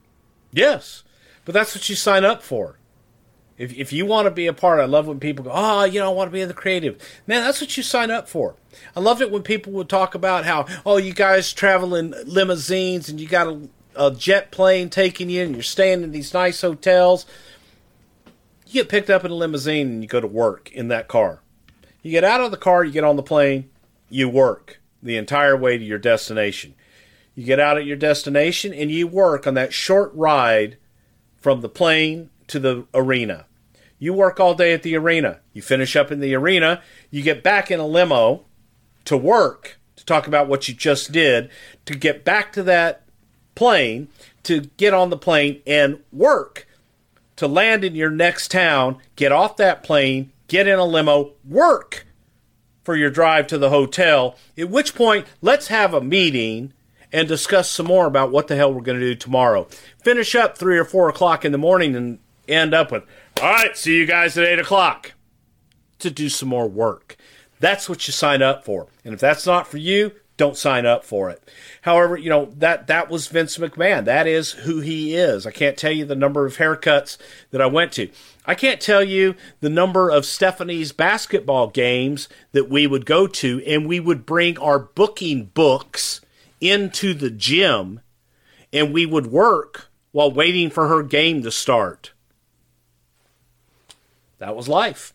Yes, but that's what you sign up for. If you want to be a part, I love when people go, I want to be in the creative. Man, that's what you sign up for. I loved it when people would talk about how, you guys travel in limousines and you got a jet plane taking you and you're staying in these nice hotels. You get picked up in a limousine and you go to work in that car. You get out of the car, you get on the plane, you work the entire way to your destination. You get out at your destination and you work on that short ride from the plane to the arena. You work all day at the arena. You finish up in the arena. You get back in a limo to work, to talk about what you just did, to get back to that plane, to get on the plane and work, to land in your next town, get off that plane, get in a limo, work for your drive to the hotel, at which point, let's have a meeting and discuss some more about what the hell we're going to do tomorrow. Finish up 3 or 4 o'clock in the morning and end up with, all right, see you guys at 8 o'clock to do some more work. That's what you sign up for. And if that's not for you, don't sign up for it. However, that was Vince McMahon. That is who he is. I can't tell you the number of haircuts that I went to. I can't tell you the number of Stephanie's basketball games that we would go to, and we would bring our booking books into the gym, and we would work while waiting for her game to start. That was life.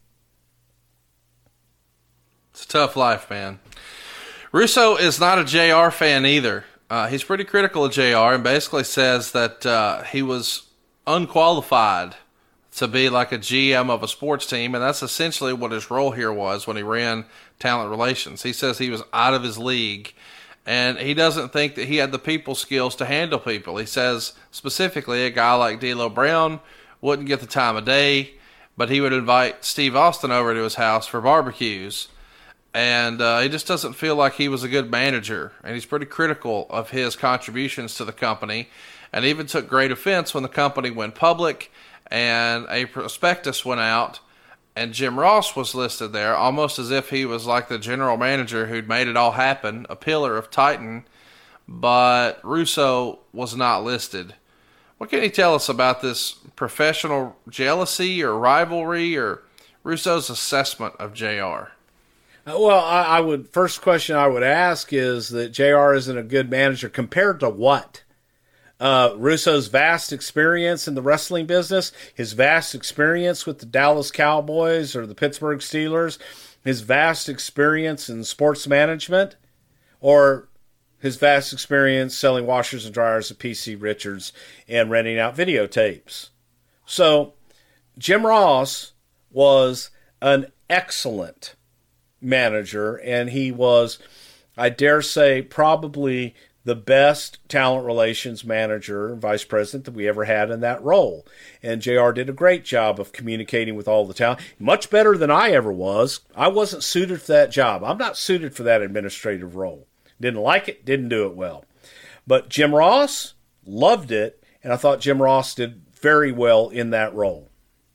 It's a tough life, man. Russo is not a JR fan either. He's pretty critical of JR and basically says that he was unqualified to be like a GM of a sports team, and that's essentially what his role here was when he ran talent relations. He says he was out of his league, and he doesn't think that he had the people skills to handle people. He says specifically a guy like D'Lo Brown wouldn't get the time of day, but he would invite Steve Austin over to his house for barbecues. And he just doesn't feel like he was a good manager. And he's pretty critical of his contributions to the company, and even took great offense when the company went public and a prospectus went out and Jim Ross was listed there, almost as if he was like the general manager who'd made it all happen, a pillar of Titan, but Russo was not listed. What can you tell us about this professional jealousy or rivalry or Russo's assessment of JR? Well, first question I would ask is that JR isn't a good manager compared to what? Russo's vast experience in the wrestling business, his vast experience with the Dallas Cowboys or the Pittsburgh Steelers, his vast experience in sports management, or his vast experience selling washers and dryers at PC Richards and renting out videotapes. So, Jim Ross was an excellent manager, and he was, I dare say, probably the best talent relations manager and vice president that we ever had in that role. And JR did a great job of communicating with all the talent, much better than I ever was. I wasn't suited for that job. I'm not suited for that administrative role. Didn't like it, didn't do it well. But Jim Ross loved it, and I thought Jim Ross did very well in that role.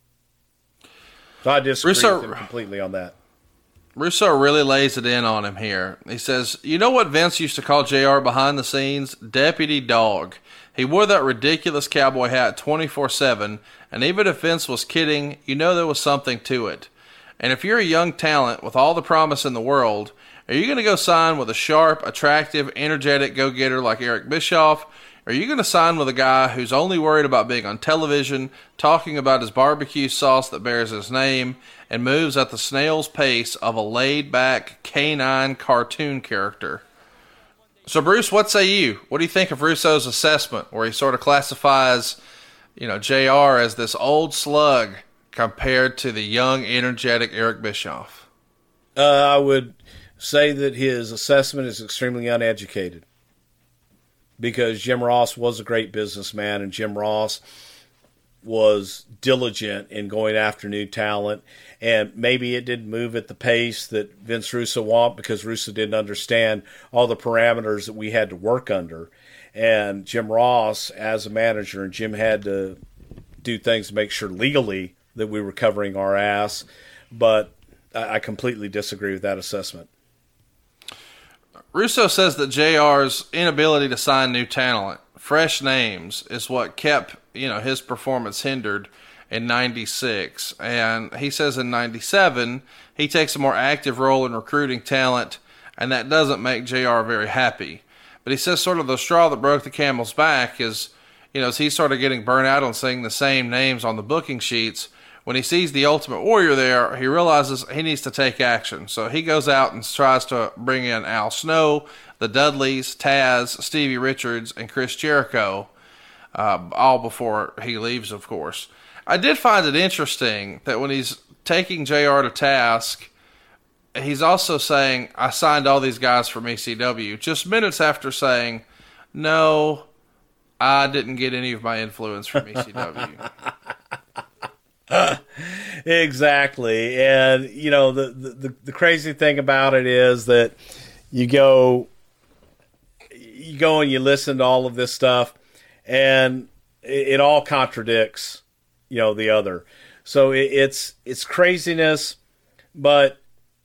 So I disagree with him completely on that. Russo really lays it in on him here. He says, you know what Vince used to call JR behind the scenes? Deputy Dog. He wore that ridiculous cowboy hat 24/7, and even if Vince was kidding, you know there was something to it. And if you're a young talent with all the promise in the world, are you going to go sign with a sharp, attractive, energetic go-getter like Eric Bischoff? Or are you going to sign with a guy who's only worried about being on television, talking about his barbecue sauce that bears his name, and moves at the snail's pace of a laid-back canine cartoon character? So, Bruce, what say you? What do you think of Russo's assessment, where he sort of classifies, JR as this old slug compared to the young, energetic Eric Bischoff? I would say that his assessment is extremely uneducated, because Jim Ross was a great businessman, and Jim Ross was diligent in going after new talent, and maybe it didn't move at the pace that Vince Russo wanted, because Russo didn't understand all the parameters that we had to work under. And Jim Ross, as a manager, and Jim had to do things to make sure legally that we were covering our ass, but I completely disagree with that assessment. Russo says that JR's inability to sign new talent, fresh names, is what kept, his performance hindered in 96. And he says in 97, he takes a more active role in recruiting talent, and that doesn't make JR very happy. But he says sort of the straw that broke the camel's back is, as he started getting burnt out on seeing the same names on the booking sheets, when he sees the Ultimate Warrior there, he realizes he needs to take action. So he goes out and tries to bring in Al Snow, the Dudleys, Taz, Stevie Richards, and Chris Jericho, all before he leaves, of course. I did find it interesting that when he's taking JR to task, he's also saying, I signed all these guys from ECW, just minutes after saying, no, I didn't get any of my influence from ECW. Exactly. And, the crazy thing about it is that you go and you listen to all of this stuff, and it all contradicts, the other. So it's craziness, but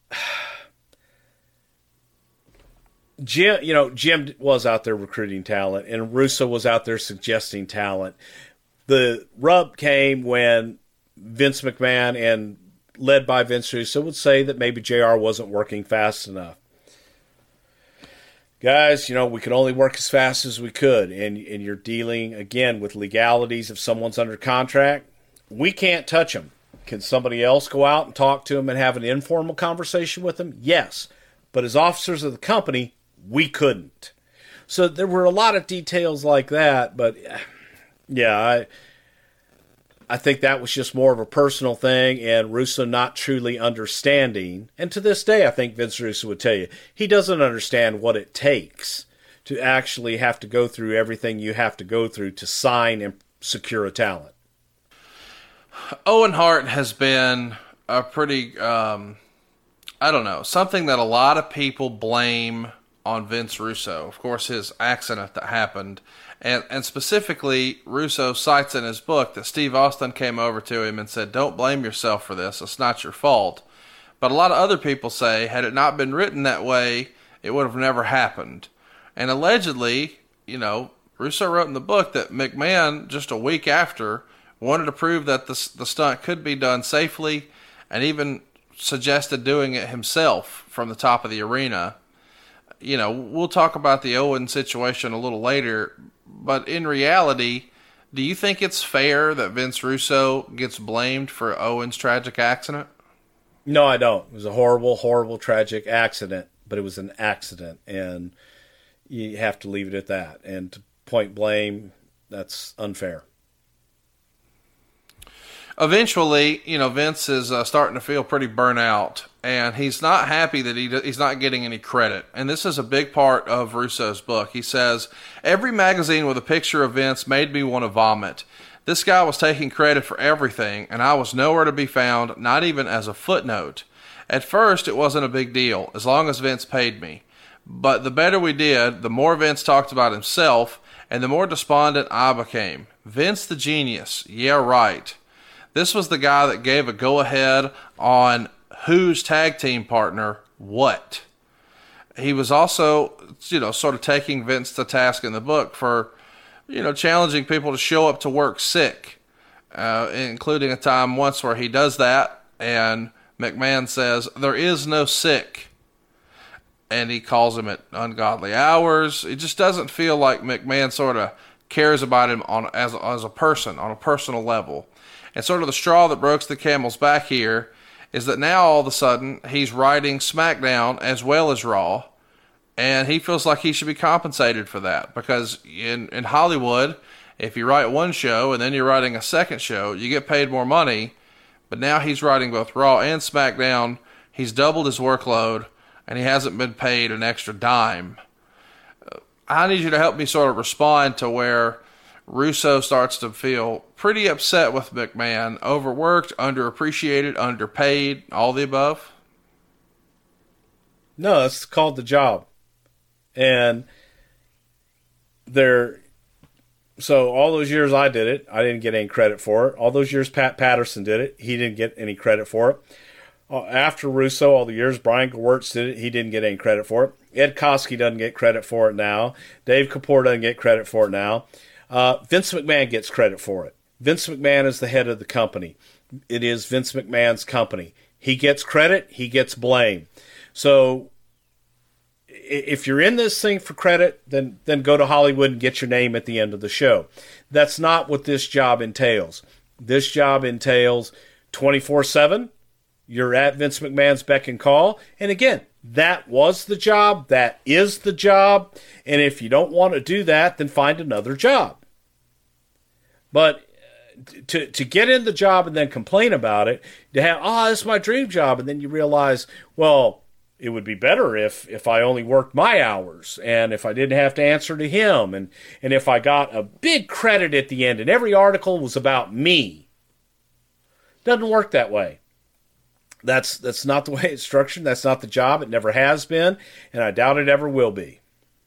Jim was out there recruiting talent, and Russo was out there suggesting talent. The rub came when Vince McMahon and led by Vince Russo would say that maybe JR wasn't working fast enough. Guys, we could only work as fast as we could, and you're dealing, again, with legalities. If someone's under contract, we can't touch them. Can somebody else go out and talk to them and have an informal conversation with them? Yes. But as officers of the company, we couldn't. So there were a lot of details like that, but yeah, I think that was just more of a personal thing, and Russo not truly understanding. And to this day, I think Vince Russo would tell you, he doesn't understand what it takes to actually have to go through everything you have to go through to sign and secure a talent. Owen Hart has been a pretty, something that a lot of people blame on Vince Russo. Of course, his accident that happened. And specifically, Russo cites in his book that Steve Austin came over to him and said, don't blame yourself for this. It's not your fault. But a lot of other people say, had it not been written that way, it would have never happened. And allegedly, Russo wrote in the book that McMahon, just a week after, wanted to prove that the stunt could be done safely, and even suggested doing it himself from the top of the arena. We'll talk about the Owen situation a little later, but in reality, do you think it's fair that Vince Russo gets blamed for Owen's tragic accident? No, I don't. It was a horrible, horrible, tragic accident, but it was an accident, and you have to leave it at that. And to point blame, that's unfair. Eventually, Vince is starting to feel pretty burnt out, and he's not happy that he's not getting any credit. And this is a big part of Russo's book. He says, every magazine with a picture of Vince made me want to vomit. This guy was taking credit for everything, and I was nowhere to be found, not even as a footnote. At first, it wasn't a big deal, as long as Vince paid me. But the better we did, the more Vince talked about himself, and the more despondent I became. Vince the genius. Yeah, right. This was the guy that gave a go-ahead on whose tag team partner what. He was also, sort of taking Vince to task in the book for, challenging people to show up to work sick, including a time once where he does that, and McMahon says, there is no sick. And he calls him at ungodly hours. It just doesn't feel like McMahon sort of cares about him as a person, on a personal level. And sort of the straw that broke the camel's back here is that now all of a sudden he's writing SmackDown as well as Raw, and he feels like he should be compensated for that, because in Hollywood, if you write one show and then you're writing a second show, you get paid more money. But now he's writing both Raw and SmackDown. He's doubled his workload, and he hasn't been paid an extra dime. I need you to help me sort of respond to where Russo starts to feel pretty upset with McMahon, overworked, underappreciated, underpaid, all the above. No, that's called the job. And so all those years I did it, I didn't get any credit for it. All those years Pat Patterson did it, he didn't get any credit for it. After Russo, all the years Brian Gewirtz did it, he didn't get any credit for it. Ed Koskey doesn't get credit for it now. Dave Kapoor doesn't get credit for it now. Vince McMahon gets credit for it. Vince McMahon is the head of the company. It is Vince McMahon's company. He gets credit, he gets blame. So if you're in this thing for credit, then go to Hollywood and get your name at the end of the show. That's not what this job entails. This job entails 24/7. You're at Vince McMahon's beck and call. And again, that was the job. That is the job. And if you don't want to do that, then find another job. But to get in the job and then complain about it, to have, this is my dream job, and then you realize, well, it would be better if I only worked my hours and if I didn't have to answer to him and if I got a big credit at the end and every article was about me. Doesn't work that way. That's not the way it's structured. That's not the job. It never has been, and I doubt it ever will be.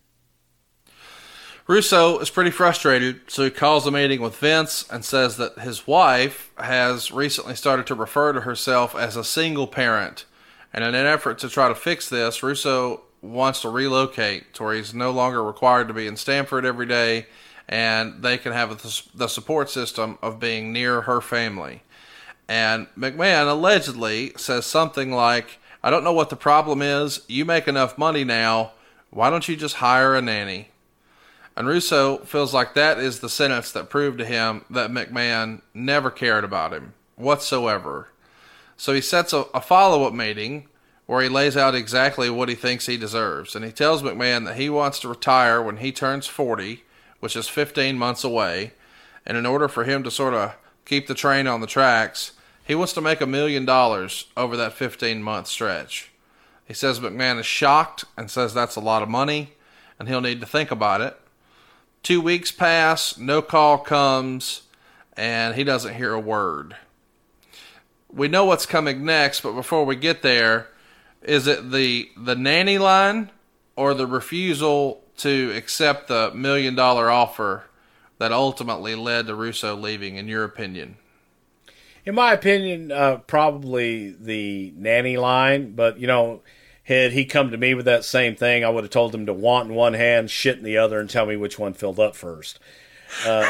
Russo is pretty frustrated, so he calls a meeting with Vince and says that his wife has recently started to refer to herself as a single parent. And in an effort to try to fix this, Russo wants to relocate to where he's no longer required to be in Stamford every day, and they can have the support system of being near her family. And McMahon allegedly says something like, I don't know what the problem is. You make enough money now. Why don't you just hire a nanny? And Russo feels like that is the sentence that proved to him that McMahon never cared about him whatsoever. So he sets a follow-up meeting where he lays out exactly what he thinks he deserves. And he tells McMahon that he wants to retire when he turns 40, which is 15 months away. And in order for him to sort of keep the train on the tracks, he wants to make $1 million over that 15-month stretch. He says McMahon is shocked and says that's a lot of money and he'll need to think about it. 2 weeks pass, no call comes, and he doesn't hear a word. We know what's coming next, but before we get there, is it the nanny line or the refusal to accept the $1 million offer that ultimately led to Russo leaving, in your opinion? In my opinion, probably the nanny line, but, had he come to me with that same thing, I would have told him to want in one hand, shit in the other, and tell me which one filled up first. Get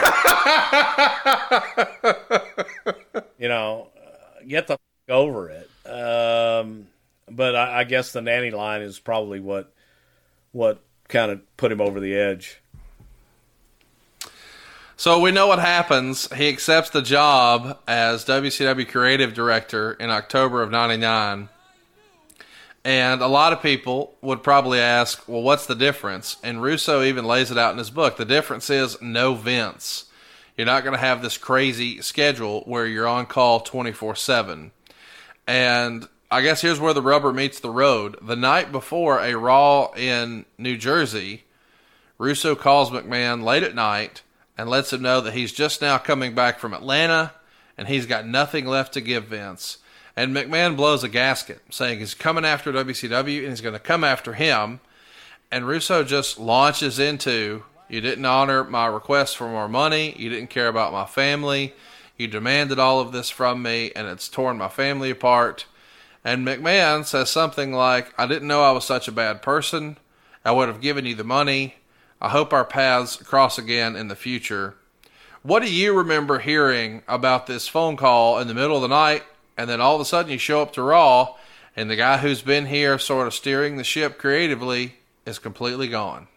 the f*** over it. But I guess the nanny line is probably what kind of put him over the edge. So we know what happens. He accepts the job as WCW creative director in October of 99. And a lot of people would probably ask, well, what's the difference? And Russo even lays it out in his book. The difference is no Vince. You're not going to have this crazy schedule where you're on call 24/7. And I guess here's where the rubber meets the road. The night before a Raw in New Jersey, Russo calls McMahon late at night and lets him know that he's just now coming back from Atlanta and he's got nothing left to give Vince. And McMahon blows a gasket, saying he's coming after WCW and he's going to come after him. And Russo just launches into, you didn't honor my request for more money, you didn't care about my family, you demanded all of this from me, and it's torn my family apart. And McMahon says something like, I didn't know I was such a bad person, I would have given you the money, I hope our paths cross again in the future. What do you remember hearing about this phone call in the middle of the night? And then all of a sudden you show up to Raw, and the guy who's been here sort of steering the ship creatively is completely gone.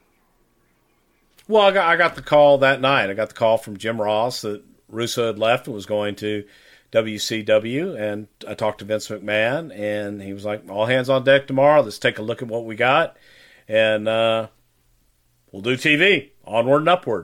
Well, I got the call that night. I got the call from Jim Ross that Russo had left and was going to WCW, and I talked to Vince McMahon, and he was like, all hands on deck tomorrow. Let's take a look at what we got, and we'll do TV, onward and upward.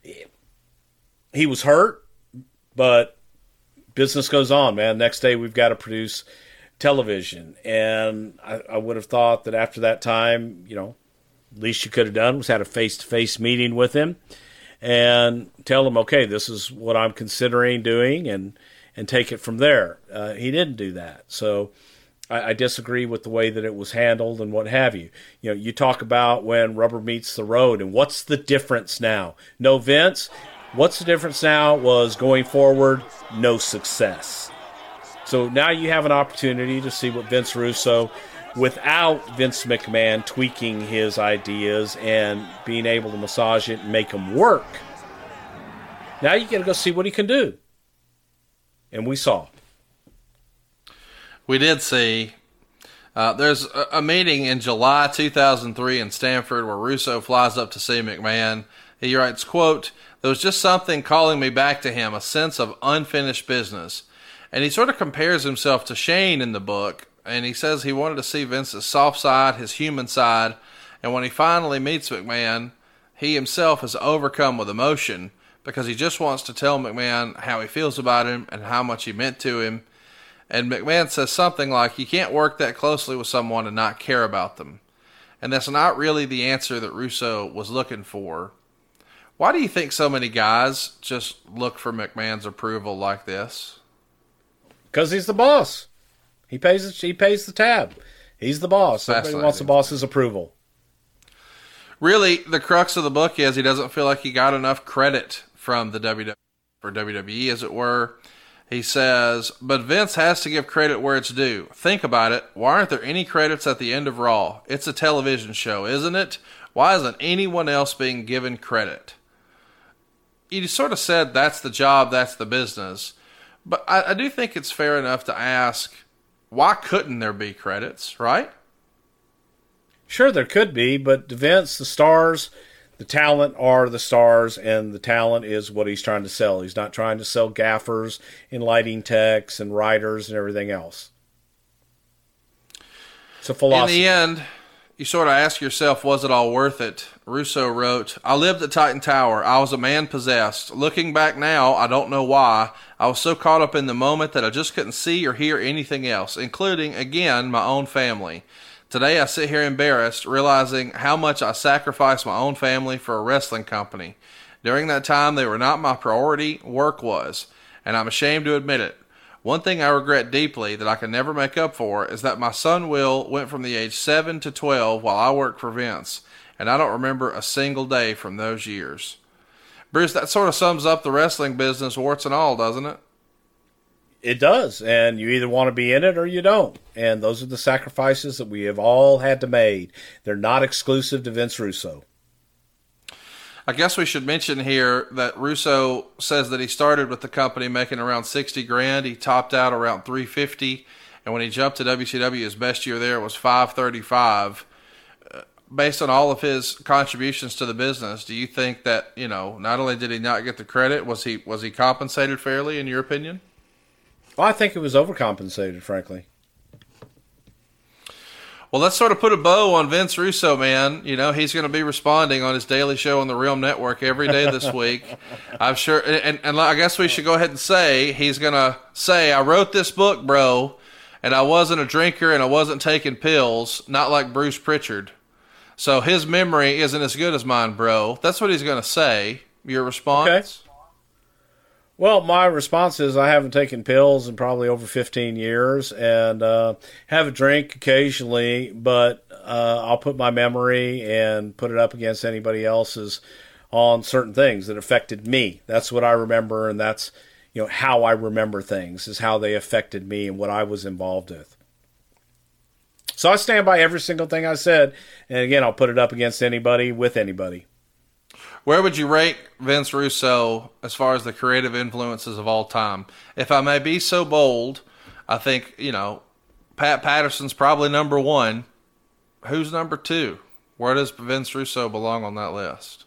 He was hurt, but business goes on, man. Next day, we've got to produce television. And I would have thought that after that time, least you could have done was had a face-to-face meeting with him and tell him, okay, this is what I'm considering doing, and take it from there. He didn't do that. So I disagree with the way that it was handled and what have you. You talk about when rubber meets the road, and what's the difference now? No Vince. What's the difference now was going forward, no success. So now you have an opportunity to see what Vince Russo, without Vince McMahon tweaking his ideas and being able to massage it and make them work, Now you got to go see what he can do. And we saw. We did see. There's a meeting in July 2003 in Stamford where Russo flies up to see McMahon. He writes, quote, "There was just something calling me back to him, a sense of unfinished business." And he sort of compares himself to Shane in the book. And he says he wanted to see Vince's soft side, his human side. And when he finally meets McMahon, he himself is overcome with emotion because he just wants to tell McMahon how he feels about him and how much he meant to him. And McMahon says something like, "You can't work that closely with someone and not care about them." And that's not really the answer that Russo was looking for. Why do you think so many guys just look for McMahon's approval like this? Because he's the boss. He pays the tab. He's the boss. Everybody wants the boss's approval. Really, the crux of the book is he doesn't feel like he got enough credit from the WWE, as it were. He says, "But Vince has to give credit where it's due. Think about it. Why aren't there any credits at the end of Raw? It's a television show, isn't it? Why isn't anyone else being given credit?" You sort of said that's the job, that's the business. But I do think it's fair enough to ask, why couldn't there be credits, right? Sure, there could be, but to Vince, the stars, the talent are the stars, and the talent is what he's trying to sell. He's not trying to sell gaffers and lighting techs and writers and everything else. It's a philosophy. In the end, you sort of ask yourself, was it all worth it? Russo wrote, "I lived at Titan Tower. I was a man possessed. Looking back now, I don't know why. I was so caught up in the moment that I just couldn't see or hear anything else, including, again, my own family. Today I sit here embarrassed, realizing how much I sacrificed my own family for a wrestling company. During that time, they were not my priority, work was, and I'm ashamed to admit it. One thing I regret deeply that I can never make up for is that my son Will went from the age 7 to 12 while I worked for Vince, and I don't remember a single day from those years." Bruce, that sort of sums up the wrestling business, warts and all, doesn't it? It does, and you either want to be in it or you don't. And those are the sacrifices that we have all had to make. They're not exclusive to Vince Russo. I guess we should mention here that Russo says that he started with the company making around $60,000. He topped out around $350,000, and when he jumped to WCW, his best year there was $535,000. Based on all of his contributions to the business, do you think that, not only did he not get the credit, was he compensated fairly, in your opinion? Well, I think it was overcompensated, frankly. Well, let's sort of put a bow on Vince Russo, man. He's going to be responding on his daily show on the Realm Network every day this week. I'm sure, and I guess we should go ahead and say, he's going to say, "I wrote this book, bro, and I wasn't a drinker and I wasn't taking pills, not like Bruce Pritchard. So his memory isn't as good as mine, bro." That's what he's going to say. Your response? Okay. Well, my response is I haven't taken pills in probably over 15 years and have a drink occasionally, but I'll put my memory and put it up against anybody else's on certain things that affected me. That's what I remember, and that's how I remember things, is how they affected me and what I was involved with. So I stand by every single thing I said, and again, I'll put it up against anybody with anybody. Where would you rate Vince Russo as far as the creative influences of all time? If I may be so bold, I think, Pat Patterson's probably number one. Who's number two? Where does Vince Russo belong on that list?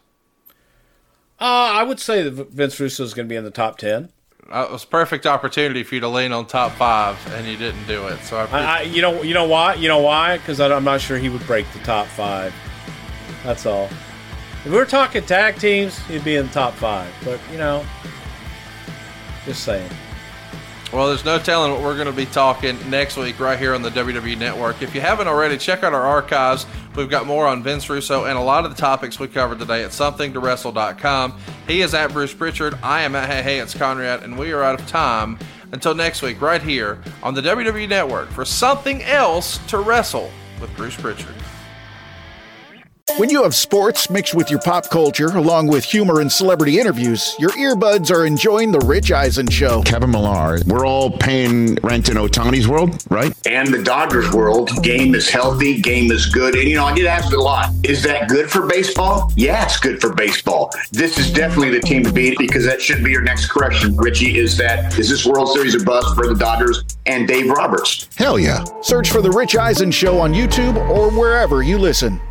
I would say that Vince Russo is going to be in the top 10. It was a perfect opportunity for you to lean on top 5, and you didn't do it. So you know why? You know why? Because I'm not sure he would break the top 5. That's all. If we were talking tag teams, he'd be in the top 5. But, just saying. Well, there's no telling what we're going to be talking next week right here on the WWE Network. If you haven't already, check out our archives. We've got more on Vince Russo and a lot of the topics we covered today at somethingtowrestle.com. He is at Bruce Pritchard. I am at Hey, it's Conrad, and we are out of time. Until next week, right here on the WWE Network for Something Else to Wrestle with Bruce Pritchard. When you have sports mixed with your pop culture, along with humor and celebrity interviews, your earbuds are enjoying The Rich Eisen Show. Kevin Millar, we're all paying rent in Ohtani's world, right? And the Dodgers world. Game is healthy, game is good. And, I get asked a lot, is that good for baseball? Yeah, it's good for baseball. This is definitely the team to beat, because that should be your next correction, Richie, is this World Series a bust for the Dodgers and Dave Roberts? Hell yeah. Search for The Rich Eisen Show on YouTube or wherever you listen.